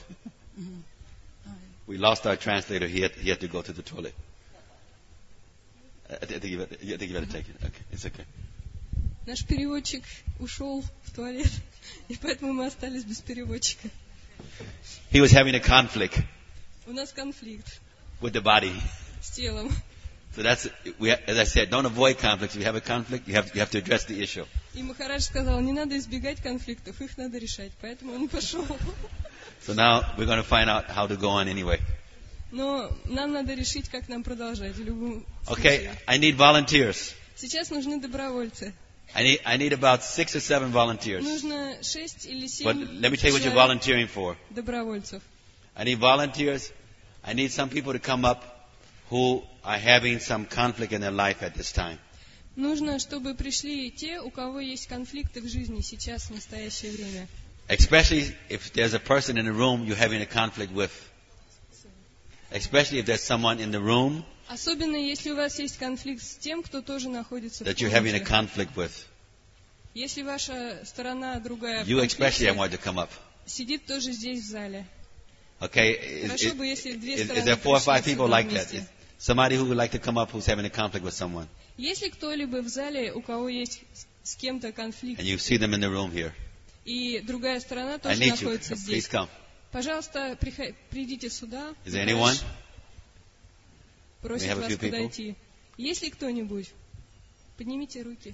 We lost our translator. He had to go to the toilet. I think you better take it. Okay, it's okay. Наш переводчик ушел в туалет, и поэтому мы остались без переводчика. He was having a conflict. У нас конфликт. With the body. С телом. So that's, as I said, don't avoid conflicts. If you have a conflict, you have to address the issue. И Махарадж сказал, не надо избегать конфликтов, их надо решать. Поэтому он пошел. So now we're going to find out how to go on anyway. Но нам надо решить, как нам продолжать в любом Okay, случае. I need volunteers. Сейчас нужны добровольцы. I need about 6 or 7 volunteers. Нужно 6 или 7 But let me tell you what you're человек volunteering for. добровольцев. I need volunteers. I need some people to come up who are having some conflict in their life at this time. Нужно, чтобы пришли те, у кого есть конфликты в жизни сейчас, в настоящее время. Especially if there's a person in the room you're having a conflict with. Especially if there's someone in the room Особенно, если у вас есть конфликт с тем, кто тоже находится в that you're having a комнате. conflict with. Если ваша сторона другая в You especially, I конфликте, want to come up. сидит тоже здесь в зале. Okay? Хорошо бы, если две Is стороны there 4 or 5 пришли people сюда like that? вместе. Is somebody who would like to come up who's having a conflict with someone? Есть ли кто-либо в зале, у кого есть с кем-то конфликт, And you see them in the room here. и другая сторона I тоже need you. находится Please здесь? come. Пожалуйста, придите сюда. Is there anyone? We Просит have a вас few people. подойти. Есть ли кто-нибудь? Поднимите руки.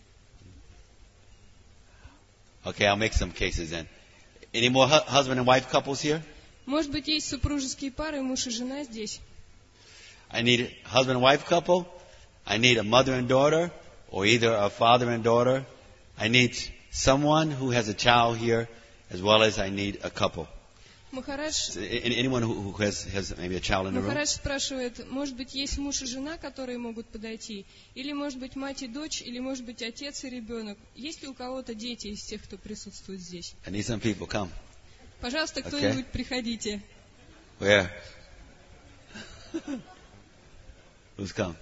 Okay, I'll make some cases then. Any more husband and wife couples here? Может быть, есть супружеские пары, муж и жена здесь? I need a husband and wife couple. I need a mother and daughter, or either a father and daughter. I need someone who has a child here, as well as I need a couple. Махарадж, Anyone who has maybe a child in the room? Махарадж спрашивает, может быть, есть муж и жена, которые могут подойти? Или, может быть, мать и дочь, или, может быть, отец и ребенок? Есть ли у кого-то дети из тех, кто присутствует здесь? I need some people. Come. Пожалуйста, кто-нибудь приходите. Where? Who's come?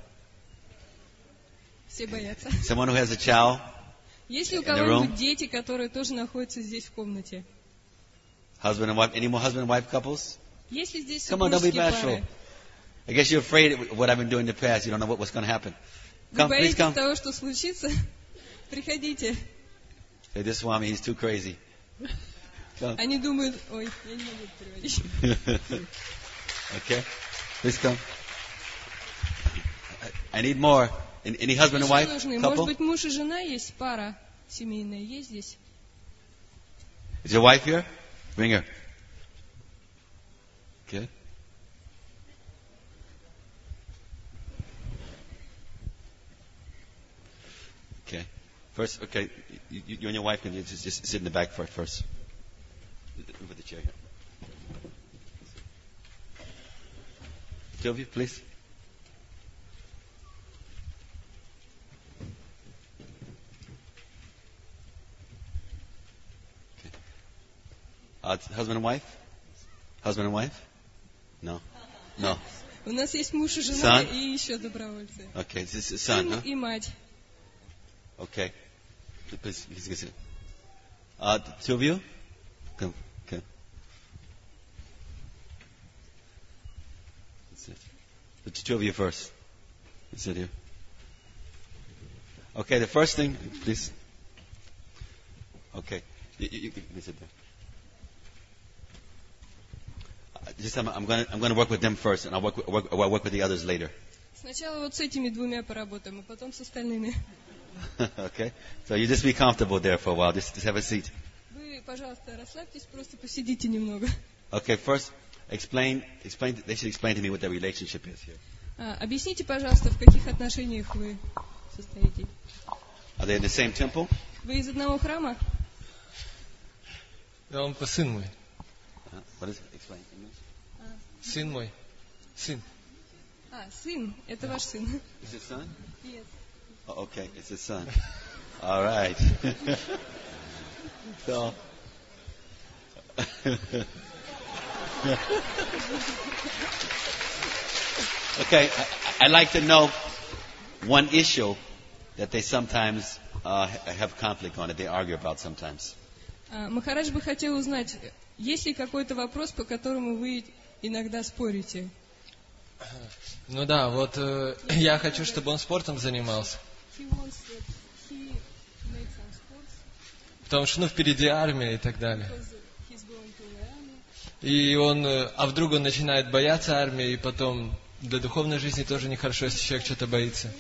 Все боятся. Someone who has a child? Есть ли у In the кого-нибудь room? дети, которые тоже находятся здесь в комнате? Husband and wife? Any more husband and wife couples? Есть ли здесь Come on, don't be супружеские bashful. пары? I guess you're afraid of what I've been doing in the past. You don't know what's going to happen. Вы Come, please боитесь come. того, что случится? Приходите. Say, this Swami, he's too crazy. Come. Они думают, ой, я не могу переводить. Okay. Please come. I need more. Any husband and Еще wife нужны. Может couple? быть, муж и жена есть, пара семейная есть здесь? Is your wife here? Bring her. Okay. Okay. First, okay, you and your wife can just sit in the back first. Put the chair here. Two of you, please. Husband and wife? Husband and wife? No. No. У нас есть муж и жена Son? и еще добровольцы. Okay, this is son, Сын huh? и мать. Okay. Please, sit. Two of you? Come. Okay. That's it. The two of you first. Sit here. Okay, the first thing, please. Okay. You can sit there. I'm going to work with them first, and I'll work with the others later. Сначала вот с этими двумя поработаем, а потом с остальными. Okay? So you just be comfortable there for a while. Just have a seat. Вы, пожалуйста, расслабьтесь, просто посидите немного. Okay, first, they should explain to me what their relationship is here. Объясните, пожалуйста, в каких отношениях вы состоите? Are they in the same temple? Вы из одного храма? Да, он сын мой. What is it? Explain. Сын мой. Сын. Сын. Это ваш сын. Is it son? Yes. Oh, okay, it's a son. All right. So. Okay, I'd like to know one issue that they sometimes have conflict on, that they argue about sometimes. Махарадж бы хотел узнать, есть ли какой-то вопрос, по которому вы иногда спорите? Ну да, вот я хочу, чтобы он спортом занимался. Потому что, впереди армия и так далее. И он, а вдруг он начинает бояться армии, и потом для духовной жизни тоже нехорошо, если человек что-то боится.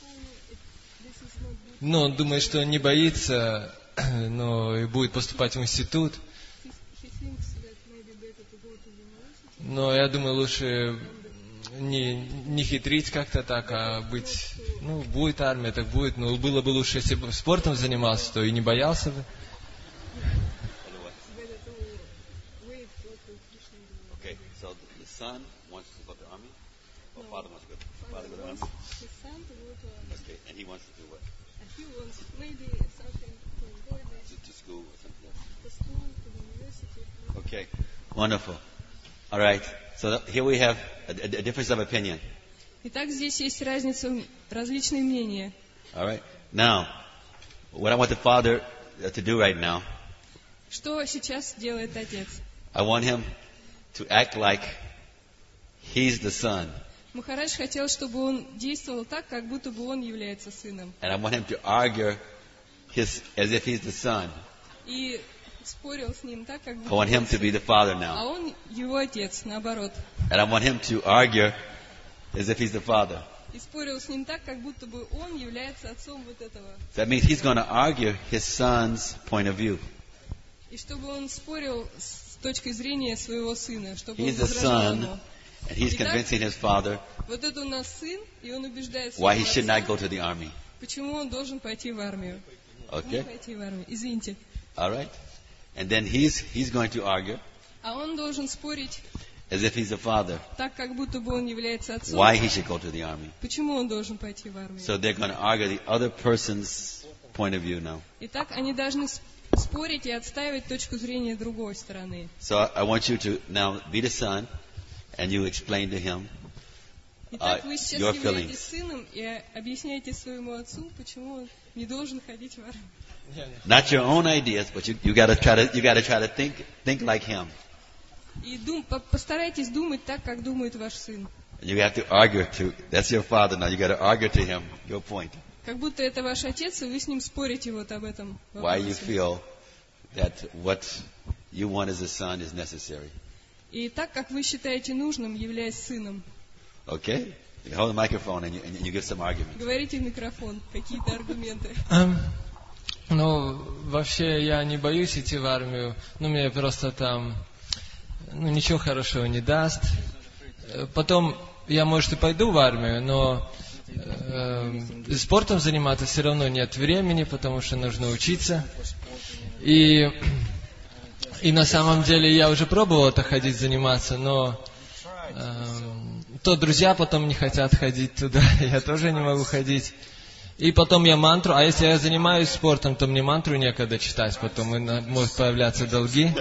Но он думает, что он не боится, но и будет поступать в институт. Но я думаю, лучше не хитрить как-то так, а быть, ну, будет армия, так будет. Но было бы лучше, если бы спортом занимался, то и не боялся бы. Okay, so the son wants to go to the army, or father wants to go to the army? His son to go to Okay, and he wants to do what? he wants maybe something to embroidery, To school or something else? to school, to the university. Okay, wonderful. All right, so here we have a difference of opinion. Итак, здесь есть разница, различные мнения. All right, now, what I want the father to do right now, Что сейчас делает отец? I want him to act like he's the son. Махарадж хотел, чтобы он действовал так, как будто бы он является сыном. And I want him to argue as if he's the son. И спорил с ним так, как I будто want him to be the father а now. он его отец, наоборот. And I want him to argue as if he's the father. И спорил с ним так, как будто бы он является отцом вот этого. So that means he's going to argue his son's point of view. И чтобы он спорил с точки зрения своего сына, чтобы He's он the возражал son, ему. and he's Итак, convincing his father вот это у нас сын, и он убеждает why he своего should not отца, go to the army. почему он должен пойти в армию. Не Okay? пойти в армию, извините. All right? And then he's going to argue А он должен спорить as if he's the father так, как будто бы он является отцом. why he should go to the army. Почему он должен пойти в армию? So they're going to argue the other person's point of view now. Итак, они должны спорить и отстаивать точку зрения другой стороны. So I want you to now be the son and you explain to him Итак, вы сейчас your являетесь feelings. сыном и объясняете своему отцу, почему он не должен ходить в армию. Not your own ideas, but you got to try to think like him. И постарайтесь думать так, как думает ваш сын. You have to argue to. That's your father now. You got to argue to him your point. Как будто это ваш отец, и вы с ним спорите вот об этом Why you вопросе. feel that what you want as a son is necessary. И так, как вы считаете нужным, являясь сыном. Okay? You hold the microphone and you give some argument. Говорите в микрофон какие-то аргументы. Ну, вообще я не боюсь идти в армию. Ну, мне просто там ничего хорошего не даст. Потом я, может, и пойду в армию, но спортом заниматься все равно нет времени, потому что нужно учиться. И на самом деле я уже пробовал это ходить заниматься, но то друзья потом не хотят ходить туда, я тоже не могу ходить. И потом я мантру, а если я занимаюсь спортом, то мне мантру некогда читать, потом могут появляться долги.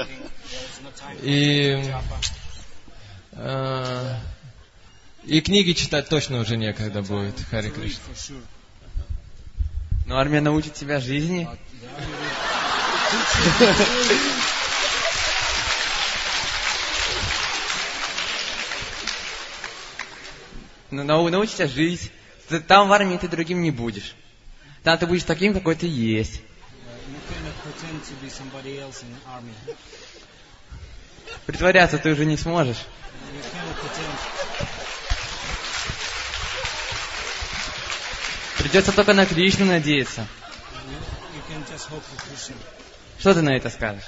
И книги читать точно уже некогда будет, Харе Кришна. Но армия научит тебя жизни. Научит тебя жить. Там в армии ты другим не будешь. Там ты будешь таким, какой ты есть. Притворяться ты уже не сможешь. Придется только на Кришну надеяться. Что ты на это скажешь?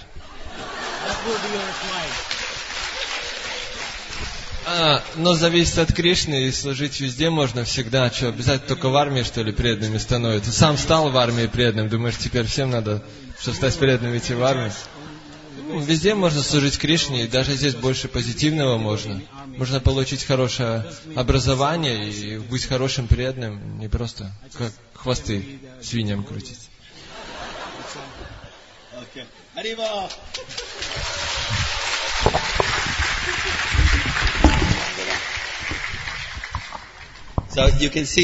Но зависит от Кришны, и служить везде можно всегда. Что, обязательно только в армии, что ли, преданными становятся? Сам стал в армии преданным, думаешь, теперь всем надо, чтобы стать преданным, идти в армию? Везде можно служить Кришне, и даже здесь больше позитивного можно. Можно получить хорошее образование и быть хорошим преданным, не просто как хвосты свиньям крутить. So you can see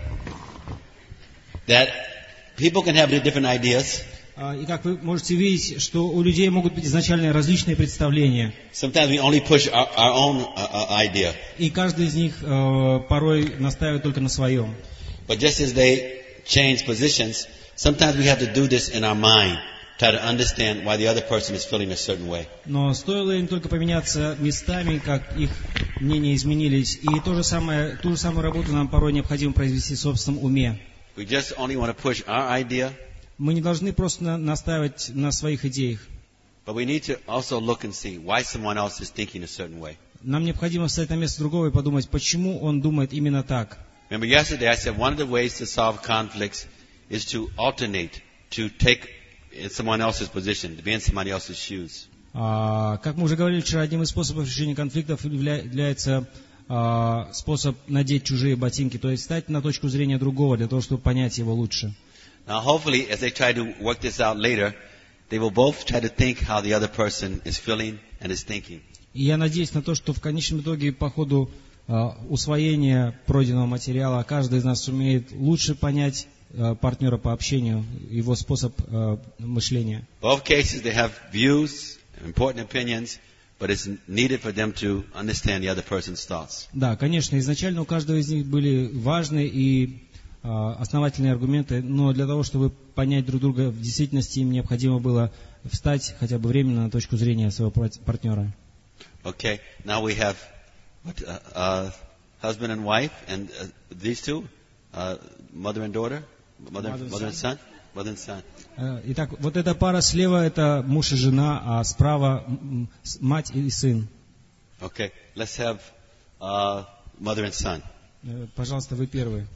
that people can have different ideas. И как вы можете видеть, что у людей могут быть изначально различные представления. Sometimes we only push our own idea. И каждый из них порой настаивает только на своем. But just as they change positions, sometimes we have to do this in our mind, try to understand why the other person is feeling a certain way. Но стоило им только поменяться местами, как их мнения изменились. И ту же самую работу нам порой необходимо произвести в собственном уме. We just only want to push our idea. Мы не должны просто настаивать на своих идеях. But we need to also look and see why someone else is thinking a certain way. нам необходимо встать на место другого и подумать, почему он думает именно так. Remember yesterday I said one of the ways to solve conflicts is to alternate, to take someone else's position, to be in somebody else's shoes. Как мы уже говорили вчера, одним из способов решения конфликтов является способ надеть чужие ботинки, то есть встать на точку зрения другого, для того, чтобы понять его лучше. Now hopefully, as they try to work this out later, they will both try to think how the other person is feeling and is thinking. И я надеюсь на то, что в конечном итоге по ходу усвоения пройденного материала каждый из нас сумеет лучше понять партнера по общению, его способ мышления. Both cases they have views, important opinions, but it's needed for them to understand the other person's thoughts. Да, конечно, изначально у каждого из них были важные и основательные аргументы, но для того, чтобы понять друг друга, в действительности им необходимо было встать хотя бы временно на точку зрения своего партнера. Okay, now we have husband and wife, and these two, mother and daughter, mother and son, mother and son. Итак, вот эта пара слева это муж и жена, а справа мать и сын. Okay, let's have mother and son. Пожалуйста, вы первые.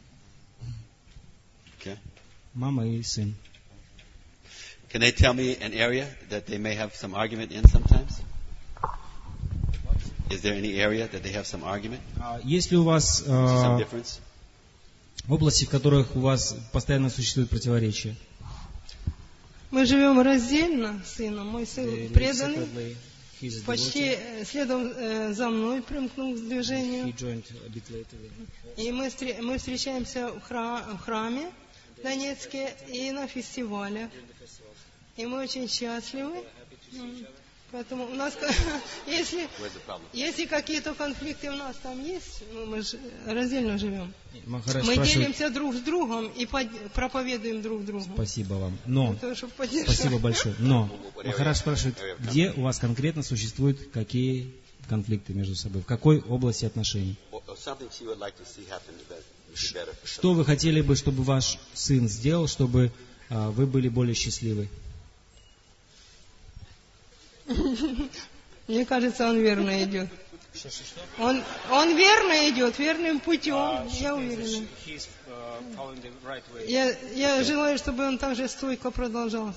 Okay. Мама и сын. Can they tell me an area that they may have some argument in sometimes? Is there any area that they have some argument? Есть ли у вас Some difference? области, в которых у вас постоянно существует противоречие? Мы живем раздельно с сыном. Мой сын преданный, почти следом за мной примкнул к движению. И мы встречаемся в храме в Донецке и на фестивалях. И мы очень счастливы. Поэтому у нас, если какие-то конфликты у нас там есть, мы же раздельно живем. Мы делимся друг с другом и проповедуем друг другу. Спасибо вам. Но, спасибо большое. Но Махарадж спрашивает, где у вас конкретно существуют какие конфликты между собой? В какой области отношений? Что вы хотели бы, чтобы ваш сын сделал, чтобы вы были более счастливы? Мне кажется, он верно идет. Он верно идет, верным путем, я уверена. Я желаю, чтобы он также стойко продолжал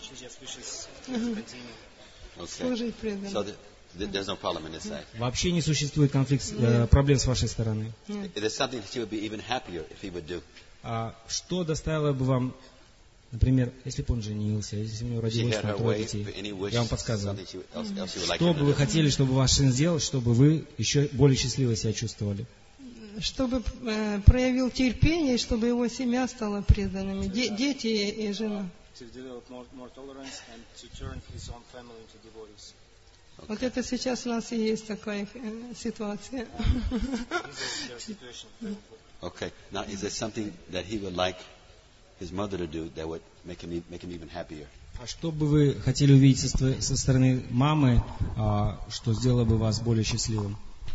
служить преданно. Вообще не существует проблем с вашей стороны. Что доставило бы вам, например, если бы он женился, если у него родилось трое детей, я вам подсказываю, что бы вы хотели, чтобы ваш сын сделал, чтобы вы еще более счастливо себя чувствовали? Чтобы проявил терпение, чтобы его семья стала преданными, дети и жена. Вот это сейчас у нас и есть такая ситуация. Okay. Now, is there something that he would like his mother to do that would make him even happier? А что бы вы хотели увидеть со стороны мамы, что сделало бы вас более счастливым?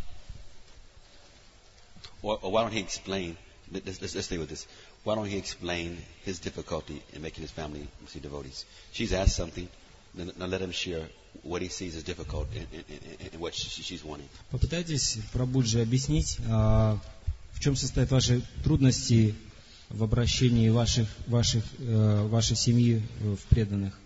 Or why don't he explain? Let's stay with this. Why don't he explain his difficulty in making his family see devotees? She's asked something. Now let him share what he sees as difficult and what she's wanting. Попытайтесь Прабхуджи объяснить, в чем состоят ваши трудности в обращении вашей семьи в преданных.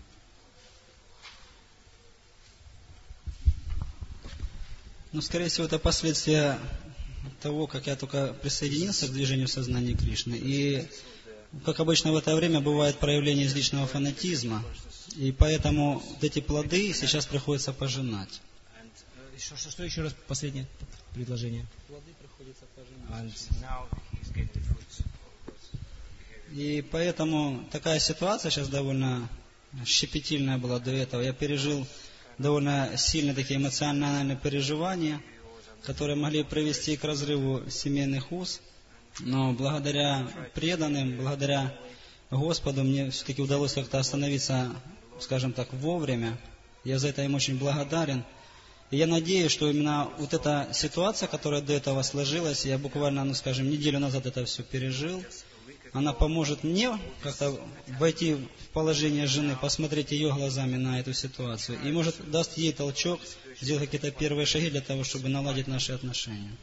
Ну, скорее всего, это последствия того, как я только присоединился к движению сознания Кришны. И, как обычно в это время, бывает проявление излишнего фанатизма. И поэтому вот эти плоды сейчас приходится пожинать. Что еще раз? Последнее предложение. Плоды приходится пожинать. И поэтому такая ситуация сейчас довольно щепетильная была до этого. Я пережил довольно сильные такие эмоциональные переживания, которые могли привести к разрыву семейных уз. Но благодаря преданным, благодаря Господу, мне все-таки удалось как-то остановиться, скажем так, вовремя. Я за это им очень благодарен. И я надеюсь, что именно вот эта ситуация, которая до этого сложилась, я буквально, неделю назад это все пережил. она поможет мне как-то войти в положение жены, посмотреть ее глазами на эту ситуацию. И, может, даст ей толчок, сделать какие-то первые шаги для того, чтобы наладить наши отношения.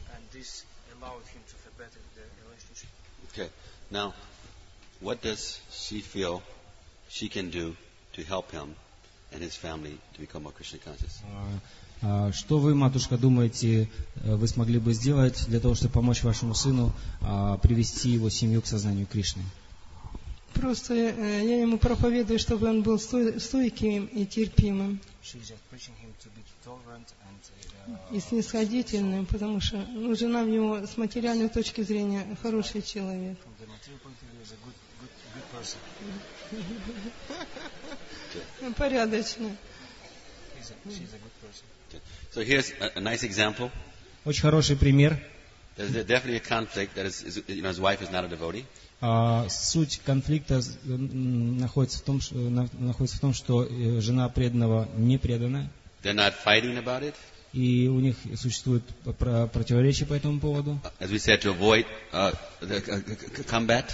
Okay. Now, what does she feel she can do to help him and his family to become more Krishna conscious? Что вы, матушка, думаете, вы смогли бы сделать для того, чтобы помочь вашему сыну привести его семью к сознанию Кришны? Просто я ему проповедую, чтобы он был стойким и терпимым. И снисходительным, потому что жена в него с материальной точки зрения хороший человек. Порядочно. So here's a nice example. Очень хороший пример. There's definitely a conflict that his wife is not a devotee. Суть конфликта находится в том, что жена преданного не предана. They're not fighting about it. И у них существует противоречие по этому поводу. As we said, to avoid the combat.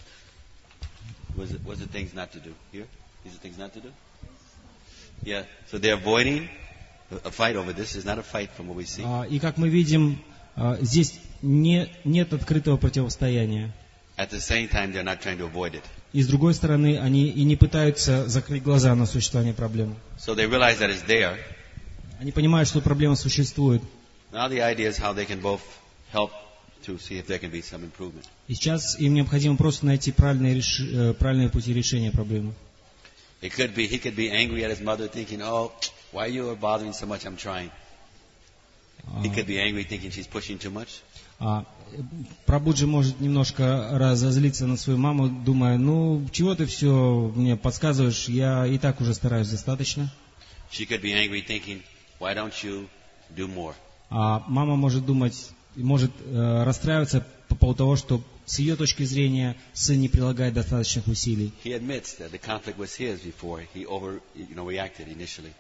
What's the things not to do? Here? These are things not to do? Yeah. So they're avoiding a fight over this. It's not a fight from what we see. И как мы видим, здесь нет открытого противостояния. At the same time, they're not trying to avoid it. И с другой стороны, они и не пытаются закрыть глаза на существование проблемы. So they realize that it's there. Они понимают, что проблема существует. Now the idea is how they can both help to see if there can be some improvement. И сейчас им необходимо просто найти правильные пути решения проблемы. He could be angry at his mother, thinking, "Oh, why you are bothering so much? I'm trying." He could be angry, thinking she's pushing too much. Прабхуджи может немножко разозлиться на свою маму, думая, ну, чего ты все мне подсказываешь, я и так уже стараюсь достаточно. She could be angry, thinking, "Why don't you do more?" Мама может расстраиваться по поводу того, что с ее точки зрения сын не прилагает достаточных усилий. He admits that the conflict was his before he reacted initially.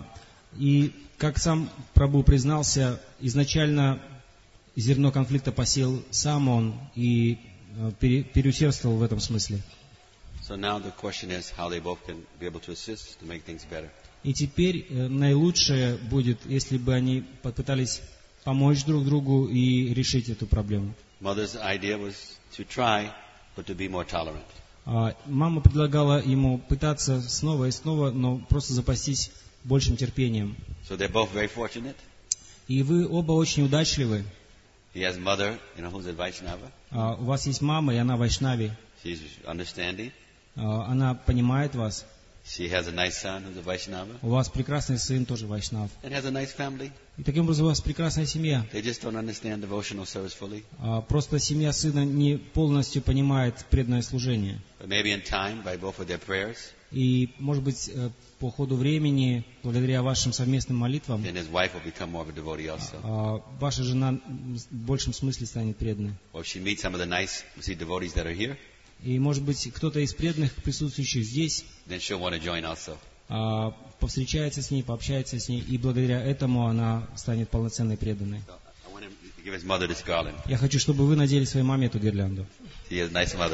И как сам Прабху признался, изначально зерно конфликта посеял сам он и переусердствовал в этом смысле. So now the question is how they both can be able to assist to make things better. И теперь наилучшее будет, если бы они попытались помочь друг другу и решить эту проблему. Mother's idea was to try, but to be more tolerant. Мама предлагала ему пытаться снова и снова, но просто запастись большим терпением. So they're both very fortunate. И вы оба очень удачливы. He has mother, who's a Vaishnava. У вас есть мама, и она вайшнави. She's understanding. Она понимает вас. She has a nice son who's a Vaishnava. У вас прекрасный сын, тоже вайшнав. And has a nice family. И таким образом у вас прекрасная семья. They just don't understand devotional service fully. Просто семья сына не полностью понимает преданное служение. But maybe in time, by both of their prayers. И, может быть, по ходу времени, благодаря вашим совместным молитвам, then his wife will become more of a devotee also. Ваша жена в большем смысле станет преданной. Or if she meets some of the nice devotees that are here. И, может быть, кто-то из преданных, присутствующих здесь, then she'll want to join also. Повстречается с ней, пообщается с ней, и благодаря этому она станет полноценной преданной. So I want him to give his mother this garland. Я хочу, чтобы вы надели своей маме эту гирлянду. She has a nice mother.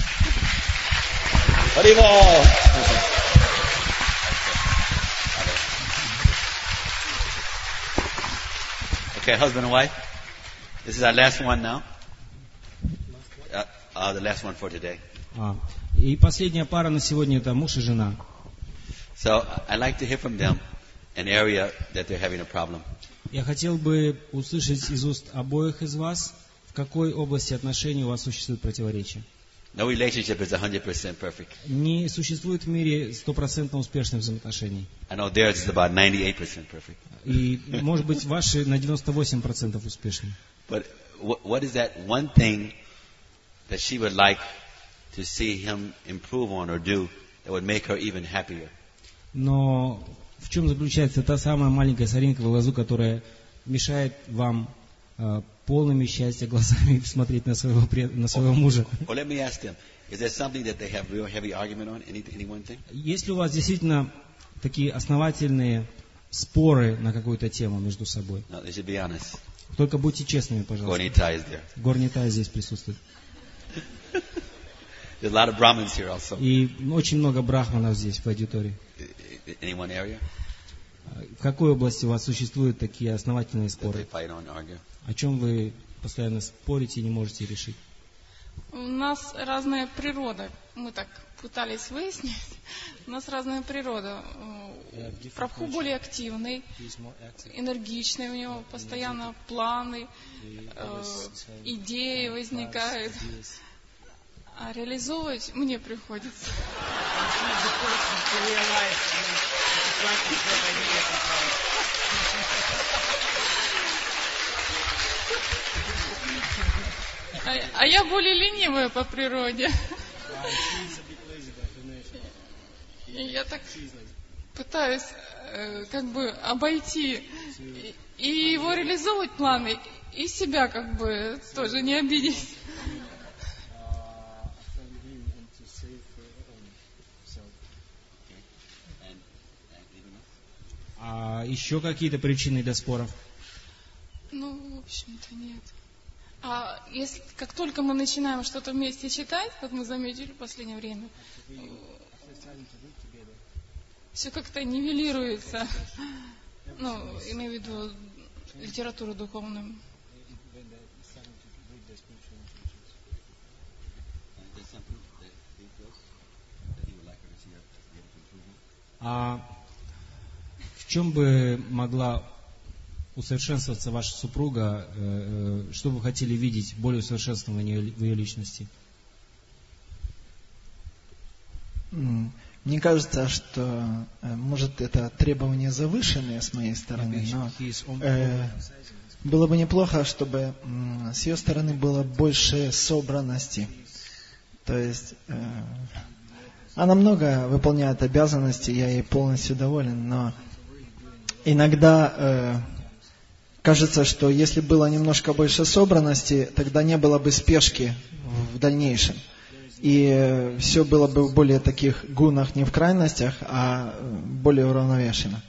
Haribol! Okay, husband and wife. This is our last one now. The last one for today. И последняя пара на сегодня это муж и жена. So I'd like to hear from them an area that they're having a problem. Я хотел бы услышать из уст обоих из вас, в какой области отношений у вас существует противоречие. No relationship is 100% perfect. Не существует в мире 100% успешных взаимоотношений. I know theirs is about 98% perfect. И, может быть, ваши на 98% успешны. But what is that one thing that she would like to see him improve on or do that would make her even happier? Но в чем заключается та самая маленькая соринка в глазу, которая мешает вам полными счастья глазами смотреть на своего мужа? Or let me ask them, is there something that they have real heavy argument on? Any one thing? Есть ли у вас действительно такие основательные споры на какую-то тему между собой? No, they should be honest. Только будьте честными, пожалуйста. Горнита is there. Горнита здесь присутствует. There's a lot of Brahmins here also. И очень много брахманов здесь в аудитории. In one area? В какой области у вас существуют такие основательные That споры? they fight on, argue. О чем вы постоянно спорите и не можете решить? У нас разная природа. Мы так пытались выяснить. У нас разная природа. Прабху более активный, энергичный, у него постоянно планы, идеи возникают. А реализовывать мне приходится. А я более ленивая по природе. И я так пытаюсь как бы обойти и его реализовывать планы, и себя как бы тоже не обидеть. А еще какие-то причины для споров? Ну, в общем-то, нет. А если, как только мы начинаем что-то вместе читать, как мы заметили в последнее время, все как-то нивелируется. Ну, имею в виду литературу духовную. А в чем бы могла усовершенствоваться ваша супруга, что вы хотели видеть более усовершенствования в ее личности? Мне кажется, что, может, это требования завышенные с моей стороны, но было бы неплохо, чтобы с ее стороны было больше собранности. То есть она много выполняет обязанностей, я ей полностью доволен, но иногда кажется, что если было немножко больше собранности, тогда не было бы спешки в дальнейшем. И все было бы в более таких гунах, не в крайностях, а более уравновешенно.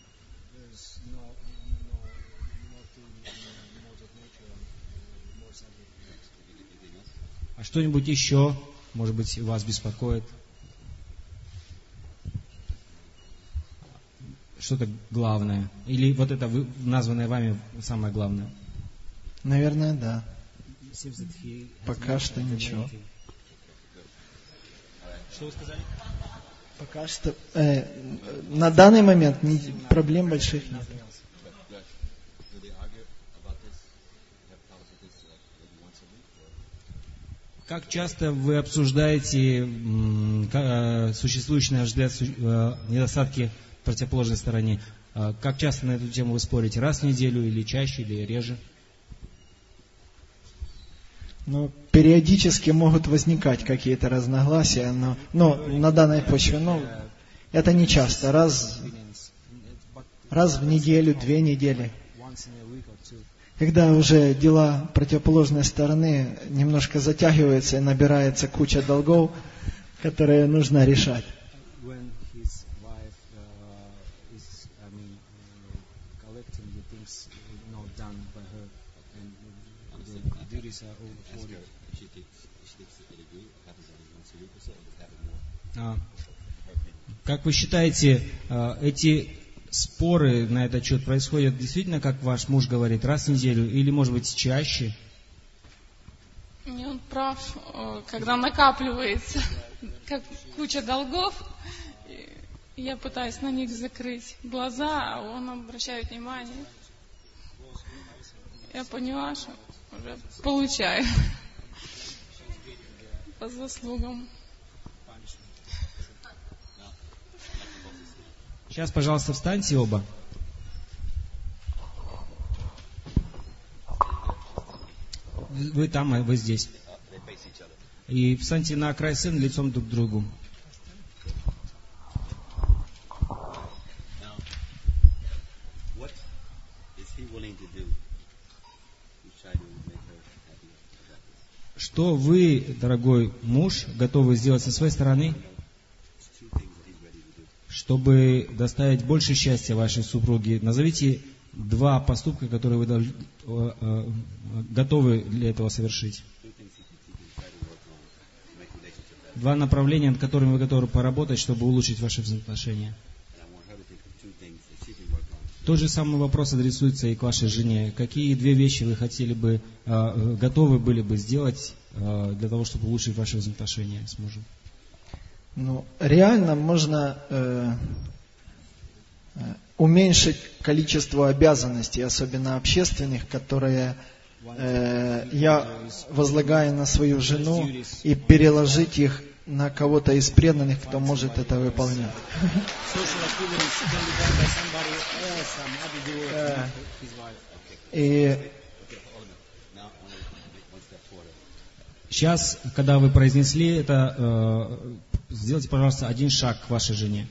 А что-нибудь еще, может быть, вас беспокоит? Что-то главное? Или вот это названное вами самое главное? Наверное, да. Пока что ничего. Что вы сказали? Пока что на данный момент проблем больших нет. Как часто вы обсуждаете существующие, на ваш взгляд, недостатки в противоположной стороне? Как часто на эту тему вы спорите? Раз в неделю или чаще, или реже? Ну, периодически могут возникать какие-то разногласия, но на данной почве, это не часто, раз в неделю, 2 недели. Когда уже дела противоположной стороны немножко затягиваются и набирается куча долгов, которые нужно решать. Как вы считаете, эти споры на этот счет происходят действительно, как ваш муж говорит, раз в неделю или, может быть, чаще? Не, он прав, когда накапливается как куча долгов, я пытаюсь на них закрыть глаза, а он обращает внимание. Я поняла, что уже получаю по заслугам. Сейчас, пожалуйста, встаньте оба. Вы там, а вы здесь. И встаньте на край сцены лицом друг к другу. Что вы, дорогой муж, готовы сделать со своей стороны, чтобы доставить больше счастья вашей супруге? Назовите 2 поступка, которые вы готовы для этого совершить. два направления, над которыми вы готовы поработать, чтобы улучшить ваши взаимоотношения. Тот же самый вопрос адресуется и к вашей жене. Какие две вещи вы хотели бы, готовы были бы сделать для того, чтобы улучшить ваши взаимоотношения с мужем? Ну, реально можно уменьшить количество обязанностей, особенно общественных, которые я возлагаю на свою жену, и переложить их на кого-то из преданных, кто может это выполнять. И сейчас, когда вы произнесли это, сделайте, пожалуйста, один шаг к вашей жене.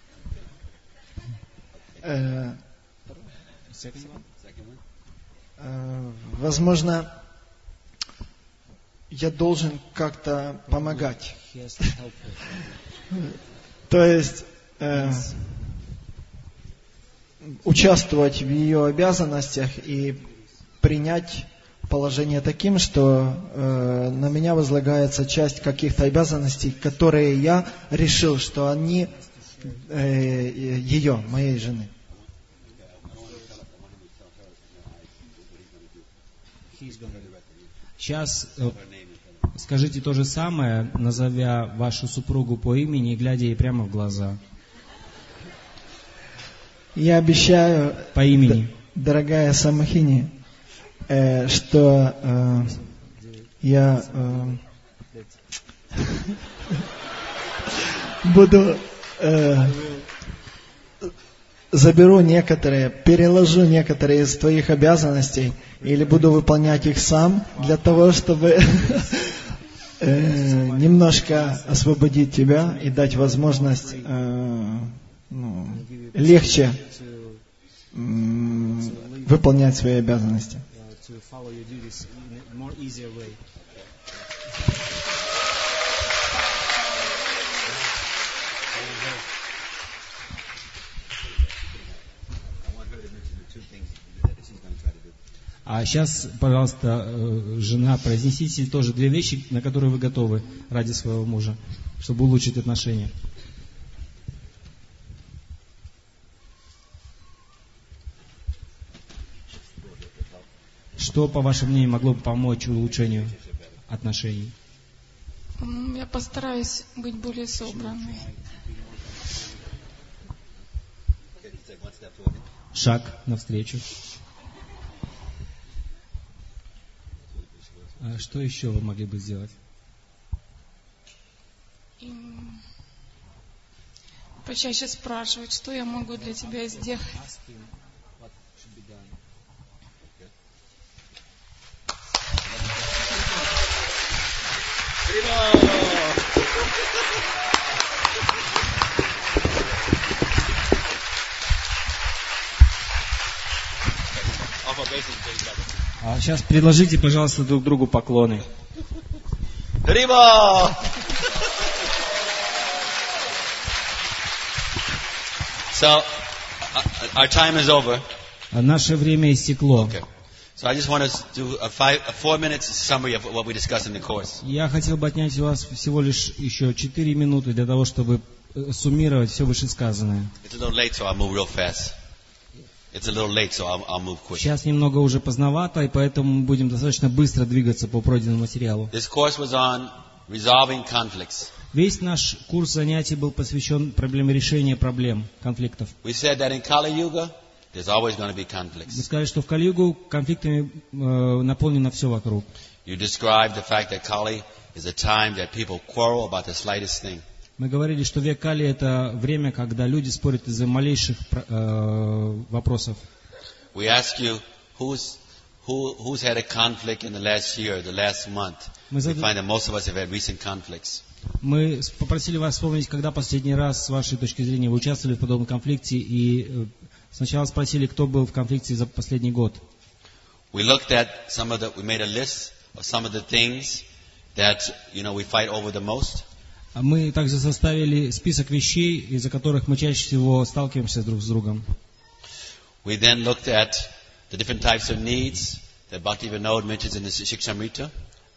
Возможно, я должен как-то помогать. То есть участвовать в ее обязанностях и принять положение таким, что на меня возлагается часть каких-то обязанностей, которые я решил, что они ее, моей жены. Сейчас скажите то же самое, назовя вашу супругу по имени и глядя ей прямо в глаза. Я обещаю, по имени, дорогая Самахини, что я буду заберу некоторые, переложу некоторые из твоих обязанностей или буду выполнять их сам для того, чтобы немножко освободить тебя и дать возможность легче выполнять свои обязанности. А сейчас, пожалуйста, жена, произнесите тоже две вещи, на которые вы готовы ради своего мужа, чтобы улучшить отношения. Что, по вашему мнению, могло бы помочь улучшению отношений? Я постараюсь быть более собранной. Шаг навстречу. А что еще вы могли бы сделать? Почаще спрашивать, что я могу для тебя сделать. А сейчас предложите, пожалуйста, друг другу поклоны. Риба! So, our time is over. Наше время истекло. Okay. So I just want to do a 4 minutes summary of what we discussed in the course. Я хотел бы отнять у вас всего лишь еще 4 минуты для того, чтобы суммировать все вышесказанное. It's a little late, so I'll move real fast. It's a little late, so I'll move quick. Сейчас немного уже поздновато, и поэтому мы будем достаточно быстро двигаться по пройденному материалу. This course was on resolving conflicts. Весь наш курс занятий был посвящен проблеме решения проблем, конфликтов. We said that in Kali Yuga, there's always going to be conflicts. Мы сказали, что в Кали-югу конфликтами наполнено все вокруг. You described the fact that Kali is a time that people quarrel about the slightest thing. Мы говорили, что век Кали — это время, когда люди спорят из-за малейших вопросов. We ask you, who's had a conflict in the last year, the last month? We find that most of us have had recent conflicts. Мы попросили вас вспомнить, когда последний раз, с вашей точки зрения, вы участвовали в подобном конфликте, и сначала спросили, кто был в конфликте за последний год. We looked at we made a list of some of the things that, we fight over the most. Мы также составили список вещей, из-за которых мы чаще всего сталкиваемся друг с другом. We then looked at the different types of needs that Bhakti Vinod mentions in the Shikshamrita.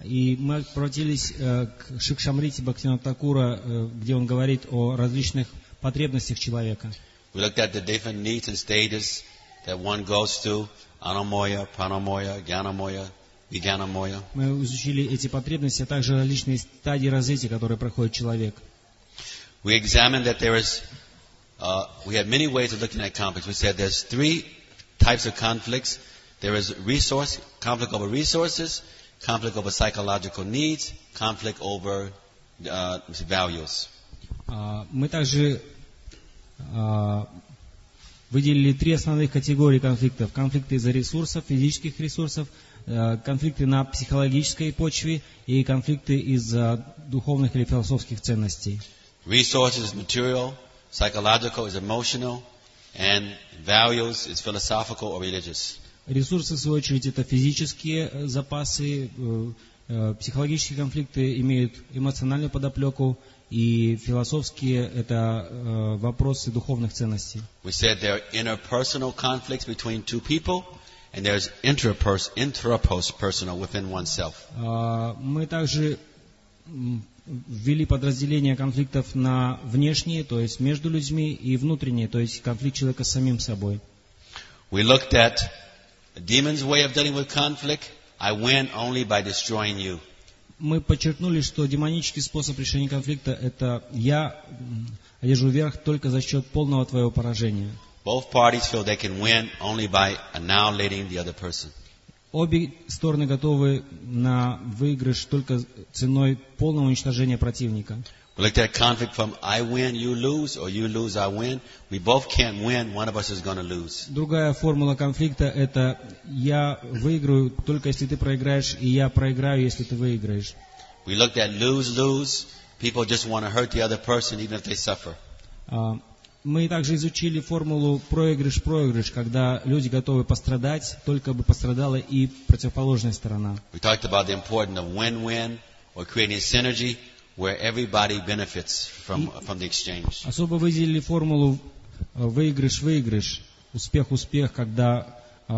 И мы обратились к Шикшамрити Бхактивинода Такура, где он говорит о различных потребностях человека. We looked at the different needs and stages that one goes through: Anamoya, Pranamoya, Gyanamoya, Vijnanamoya. Мы изучили эти потребности, а также различные стадии развития, которые проходит человек. We examined that we had many ways of looking at conflicts. We said there's 3 types of conflicts. There is conflict over resources, conflict over psychological needs, conflict over values. Мы также выделили 3 основных категории конфликтов. Конфликты из-за ресурсов, физических ресурсов, конфликты на психологической почве и конфликты из-за духовных или философских ценностей. Resources is material, psychological is emotional, and values is philosophical or religious. Ресурсы, в свою очередь, это физические запасы, психологические конфликты имеют эмоциональную подоплеку, и философские – это вопросы духовных ценностей. We said there are interpersonal conflicts between 2 people, and there's intrapersonal within oneself. Мы также ввели подразделение конфликтов на внешние, то есть между людьми, и внутренние, то есть конфликт человека с самим собой. We looked at the demon's way of dealing with conflict. I win only by destroying you. Мы подчеркнули, что демонический способ решения конфликта – это я одержу верх только за счет полного твоего поражения. Both parties feel they can win only by annihilating the other person. Обе стороны готовы на выигрыш только ценой полного уничтожения противника. We looked at conflict from I win, you lose, or you lose, I win. We both can't win. One of us is going to lose. Другая формула конфликта – это я выиграю только если ты проиграешь, и я проиграю, если ты выиграешь. We looked at lose-lose. People just want to hurt the other person even if they suffer. Мы также изучили формулу проигрыш-проигрыш, когда люди готовы пострадать, только бы пострадала и противоположная сторона. We talked about the importance of win-win or creating synergy where everybody benefits from the exchange. Особо выделили формулу выигрыш-выигрыш, успех-успех, когда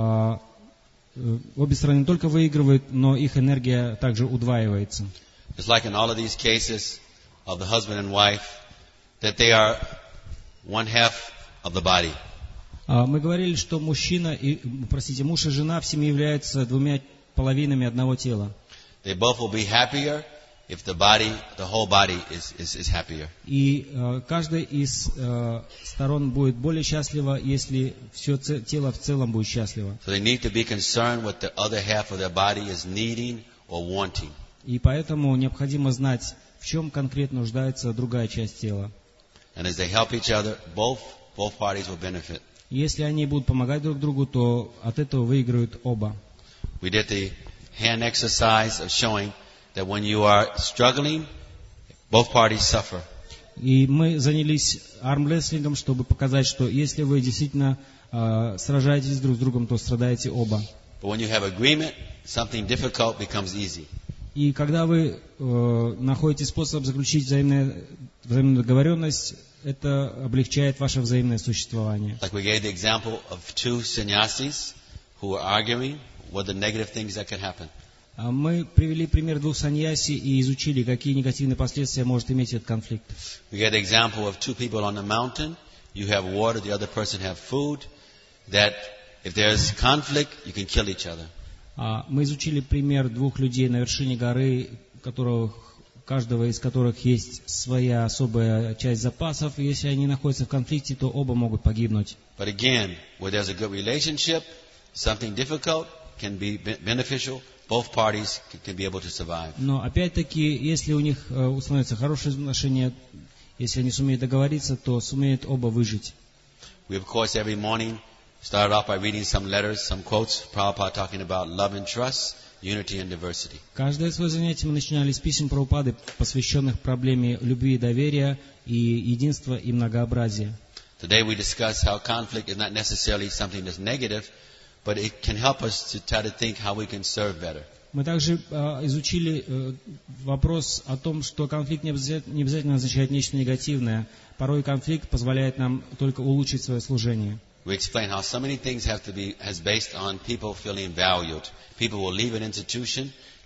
обе стороны не только выигрывают, но их энергия также удваивается. Just like in all of these cases of the husband and wife, that they are one half of the body. Мы говорили, что муж и жена в семье являются 2 половинами одного тела. They both will be happier if the whole body is happier. И каждая из сторон будет более счастлива, если все тело в целом будет счастливо. So they need to be concerned what the other half of their body is needing or wanting. И поэтому необходимо знать, в чем конкретно нуждается другая часть тела. And as they help each other, both parties will benefit. Если они будут помогать друг другу, то от этого выиграют оба. We did the hand exercise of showing that when you are struggling, both parties suffer. И мы занялись армрестлингом, чтобы показать, что если вы действительно сражаетесь друг с другом, то страдаете оба. But when you have agreement, something difficult becomes easy. И когда вы находите способ заключить взаимную договоренность, это облегчает ваше взаимное существование. Like we gave the example of 2 sannyasis who were arguing, what the negative things that could happen. Мы привели пример 2 саньяси и изучили, какие негативные последствия может иметь этот конфликт. We gave the example of 2 people on the mountain. You have water, the other person have food. That if there's conflict, you can kill each other. Мы изучили пример 2 людей на вершине горы, каждого из которых есть своя особая часть запасов. И если они находятся в конфликте, то оба могут погибнуть. But again, where there's a good relationship, something difficult can be beneficial. Both parties can be able to survive. Но опять-таки, если у них установятся хорошие отношения, если они сумеют договориться, то сумеют оба выжить. We, of course, every morning started off by reading some letters, some quotes, Prabhupada talking about love and trust, unity and diversity. Каждое свое занятие мы начинали с писем Прабхупады, посвященных проблеме любви и доверия, и единства и многообразия. Today we discuss how conflict is not necessarily something that's negative, but it can help us to try to think how we can serve better. Мы также изучили вопрос о том, что конфликт не обязательно означает нечто негативное. Порой конфликт позволяет нам только улучшить свое служение. We explain how so many things has based on people feeling valued. People will leave an institution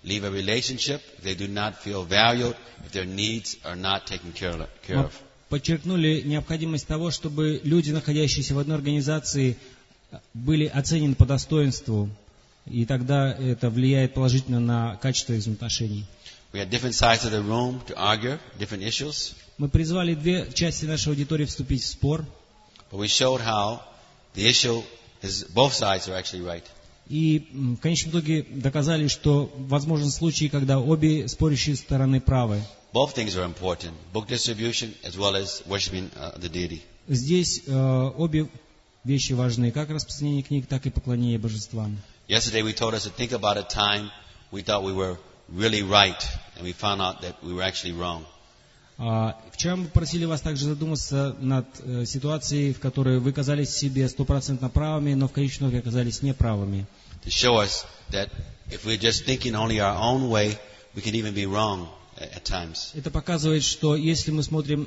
leave a relationship if they do not feel valued, if their needs are not taken care of. Подчеркнули необходимость того, чтобы люди, находящиеся в одной организации, были оценены по достоинству, и тогда это влияет положительно на качество взаимоотношений. We had different sides of the room to argue different issues. Мы призвали две части нашей аудитории вступить в спор. But we showed how the issue is both sides are actually right. И в конечном итоге доказали, что возможны случаи, когда обе спорящие стороны правы. Both things are important, book distribution as well as worshiping the deity. Здесь обе вещи важны, как распространение книг, так и поклонение божествам. Yesterday we told us to think about a time we thought we were really right, and we found out that we were actually wrong. Вчера мы просили вас также задуматься над ситуацией, в которой вы казались себе 100% правыми, но в конечном итоге оказались неправыми. To show us that if we're just thinking only our own way, we can even be wrong at times. Это показывает, что если мы смотрим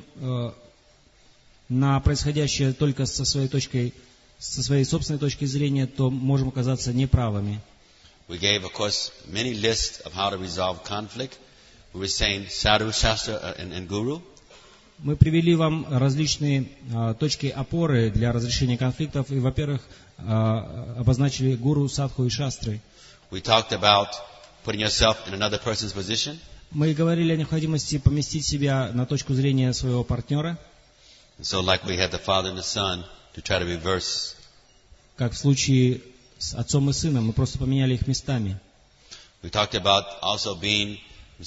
на происходящее только со своей собственной точки зрения, то можем оказаться неправыми. We gave, of course, many lists of how to resolve conflict. We were saying Sadhu, Shastra, and Guru. Мы привели вам различные точки опоры для разрешения конфликтов и, во-первых, обозначили гуру, садху и шастры. We talked about putting yourself in another person's position. Мы говорили о необходимости поместить себя на точку зрения своего партнера. So, like we had the father and the son, to try to reverse. Как в случае с отцом и сыном, мы просто поменяли их местами. We talked about also being.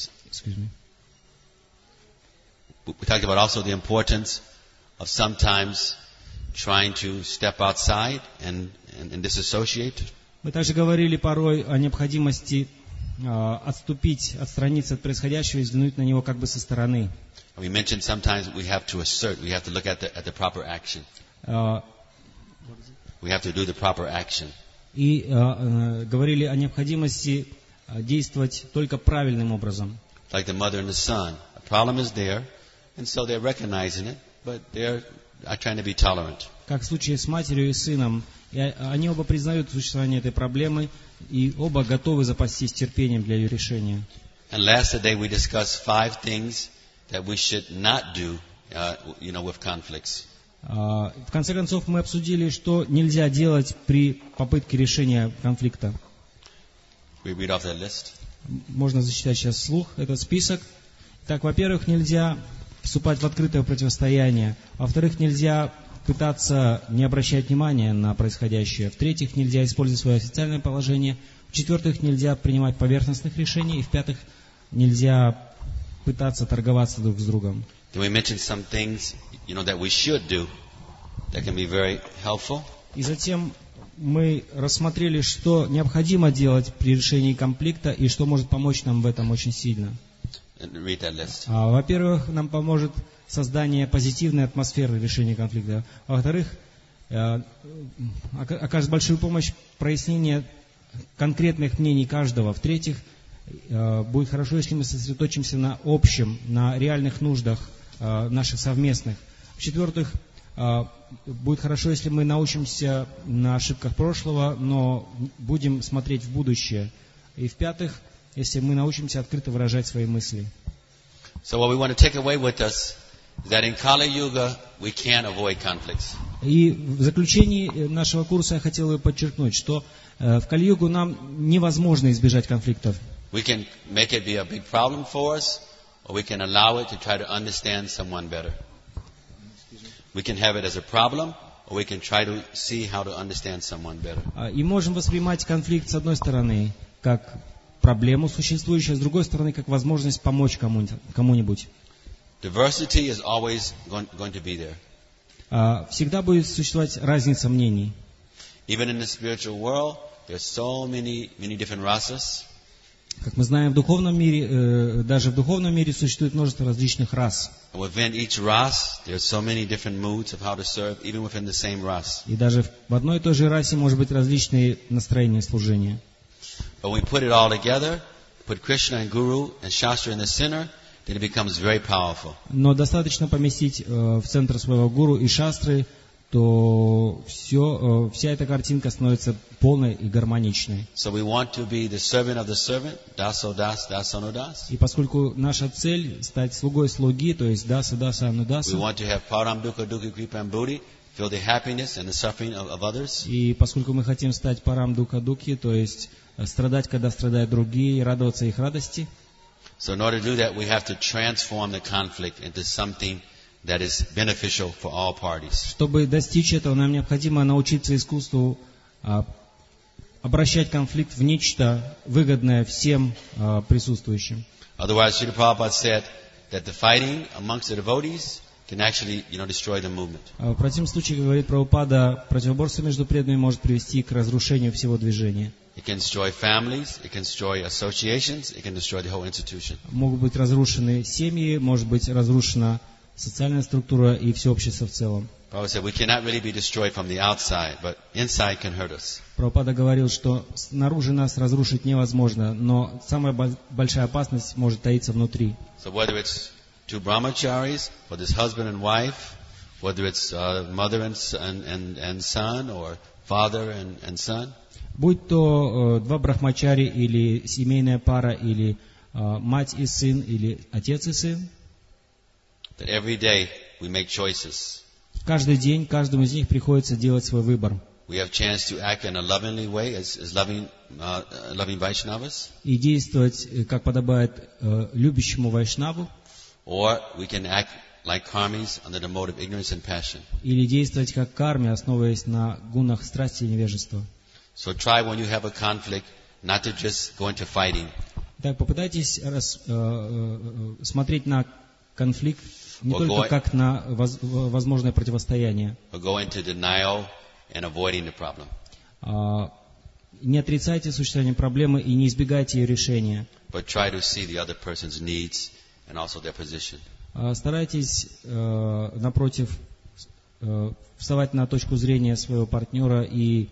We talked about also the importance of sometimes trying to step outside and disassociate. Мы также говорили порой о необходимости отступить, отстраниться от происходящего и взглянуть на него как бы со стороны. We mentioned sometimes we have to assert, we have to look at the proper action. We have to do the proper action. И говорили о необходимости действовать только правильным образом. Like the mother and the son, a problem is there, and so they're recognizing it, but they're trying to be tolerant. Как в случае с матерью и сыном, они оба признают существование этой проблемы и оба готовы запастись терпением для ее решения. And last today we discussed 5 things that we should not do, with conflicts. В конце концов мы обсудили, что нельзя делать при попытке решения конфликта. We read off that list. Можно зачитать сейчас вслух этот список. Так, во-первых, нельзя вступать в открытое противостояние. Во-вторых, нельзя пытаться не обращать внимания на происходящее. В-третьих, нельзя использовать свое официальное положение. В-четвертых, нельзя принимать поверхностных решений. И в-пятых, нельзя пытаться торговаться друг с другом. Then we mentioned some things, that we should do that can be very helpful. И затем мы рассмотрели, что необходимо делать при решении конфликта и что может помочь нам в этом очень сильно. Read that list. Во-первых, нам поможет создание позитивной атмосферы решения конфликта. Во-вторых, окажет большую помощь прояснение конкретных мнений каждого. В-третьих, будет хорошо, если мы сосредоточимся на общем, на реальных нуждах наших совместных. В-четвертых, будет хорошо, если мы научимся на ошибках прошлого, но будем смотреть в будущее. И в-пятых, если мы научимся открыто выражать свои мысли. So what we want to take away with us is that in Kali Yuga we can't avoid conflicts. И в заключении нашего курса я хотел бы подчеркнуть, что в Кали-югу нам невозможно избежать конфликтов. We can make it be a big problem for us, or we can allow it to try to understand someone better. We can have it as a problem, or we can try to see how to understand someone better. И можем воспринимать конфликт с одной стороны как проблему существующую, с другой стороны как возможность помочь кому-нибудь. Diversity is always going to be there. Всегда будет существовать разница мнений. Even in the spiritual world, there's so many different rasas. Как мы знаем, в духовном мире, даже в духовном мире существует множество различных рас. Within each ras, there's so many different moods of how to serve, even within the same ras. И даже в одной и той же расе может быть различные настроения служения. But when we put it all together, put Krishna and Guru and Shastra in the center, then it becomes very powerful. Но достаточно поместить в центр своего гуру и шастры, то вся эта картинка становится полной и гармоничной. So we want to be the servant of the servant, daso das, dasono das. И поскольку наша цель стать слугой слуги, то есть даса, даса, анудаса, We want to have param dukkha dukkha kripam buddhi, feel the happiness and the suffering of others. и поскольку мы хотим стать парам дука дуки, то есть страдать, когда страдают другие, и радоваться их радости, So in order to do that, we have to transform the conflict into something that is beneficial for all parties. чтобы достичь этого, нам необходимо научиться искусству обращать конфликт в нечто выгодное всем присутствующим. Otherwise, Srila Prabhupada said that the fighting amongst the devotees can actually, destroy the movement. В противном случае, говорит Прабхупада, противоборство между преданными может привести к разрушению всего движения. It can destroy families, it can destroy associations, it can destroy the whole institution. Могут быть разрушены семьи, может быть разрушена социальная структура и все общество в целом. Prabhupada said we cannot really be destroyed from the outside, but inside can hurt us. Прабхупада говорил, что снаружи нас разрушить невозможно, но самая большая опасность может таиться внутри. So whether it's two brahmacharis, whether it's husband and wife, whether it's mother and son, or father and son, будь то два брахмачари, или семейная пара, или мать и сын, или отец и сын, that every day we make choices. каждый день каждому из них приходится делать свой выбор. We have chance to act in a lovingly way as loving Vaishnavas, И действовать, как подобает любящему вайшнаву, or we can act like karmis under the mode of ignorance and passion. или действовать как карме, основываясь на гунах страсти и невежества. So try when you have a conflict not to just go into fighting. Так, попытайтесь смотреть на конфликт не только как на возможное противостояние. Or go into denial and avoiding the problem. Не отрицайте существование проблемы и не избегайте ее решения. But try to see the other person's needs and also their position. Старайтесь, напротив, вставать на точку зрения своего партнера и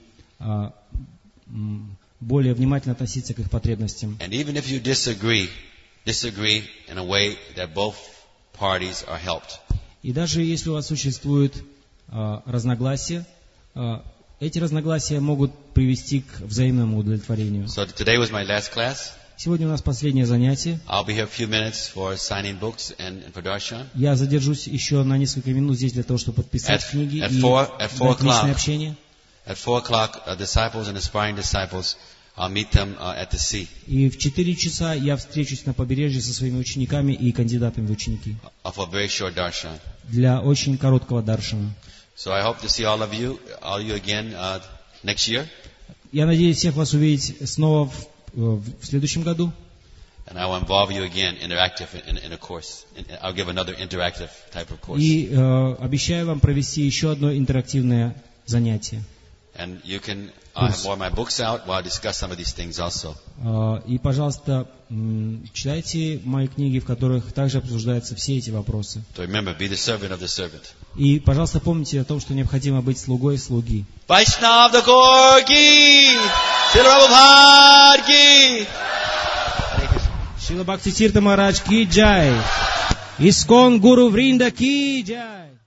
более внимательно относиться к их потребностям. And even if you disagree in a way that both parties are helped. И даже если у вас существуют разногласия, эти разногласия могут привести к взаимному удовлетворению. So today was my last class. Сегодня у нас последнее занятие. I'll be here a few minutes for signing books and for darshan. Я задержусь еще на несколько минут здесь для того, чтобы подписать книги и дать личное общение. At 4 o'clock, disciples and aspiring disciples, I'll meet them at the sea. И в 4 часа я встречусь на побережье со своими учениками и кандидатами в ученики. Of a very short darshan. Для очень короткого даршана. So I hope to see all you again next year. Я надеюсь всех вас увидеть снова в следующем году. And I will involve you again interactive in a course. I'll give another interactive type of course. И обещаю вам провести еще одно интерактивное занятие. And you can have more of my books out while I discuss some of these things also. И, пожалуйста, читайте мои книги, в которых также обсуждаются все эти вопросы. So remember, be the servant of the servant. И, пожалуйста, помните о том, что необходимо быть слугой слуги. Vaishnav Thakur ki, Srila Prabhupada ki. Шрила Бхакти Тирта Махарадж ки джай. Искон Гуру Вринда ки джай.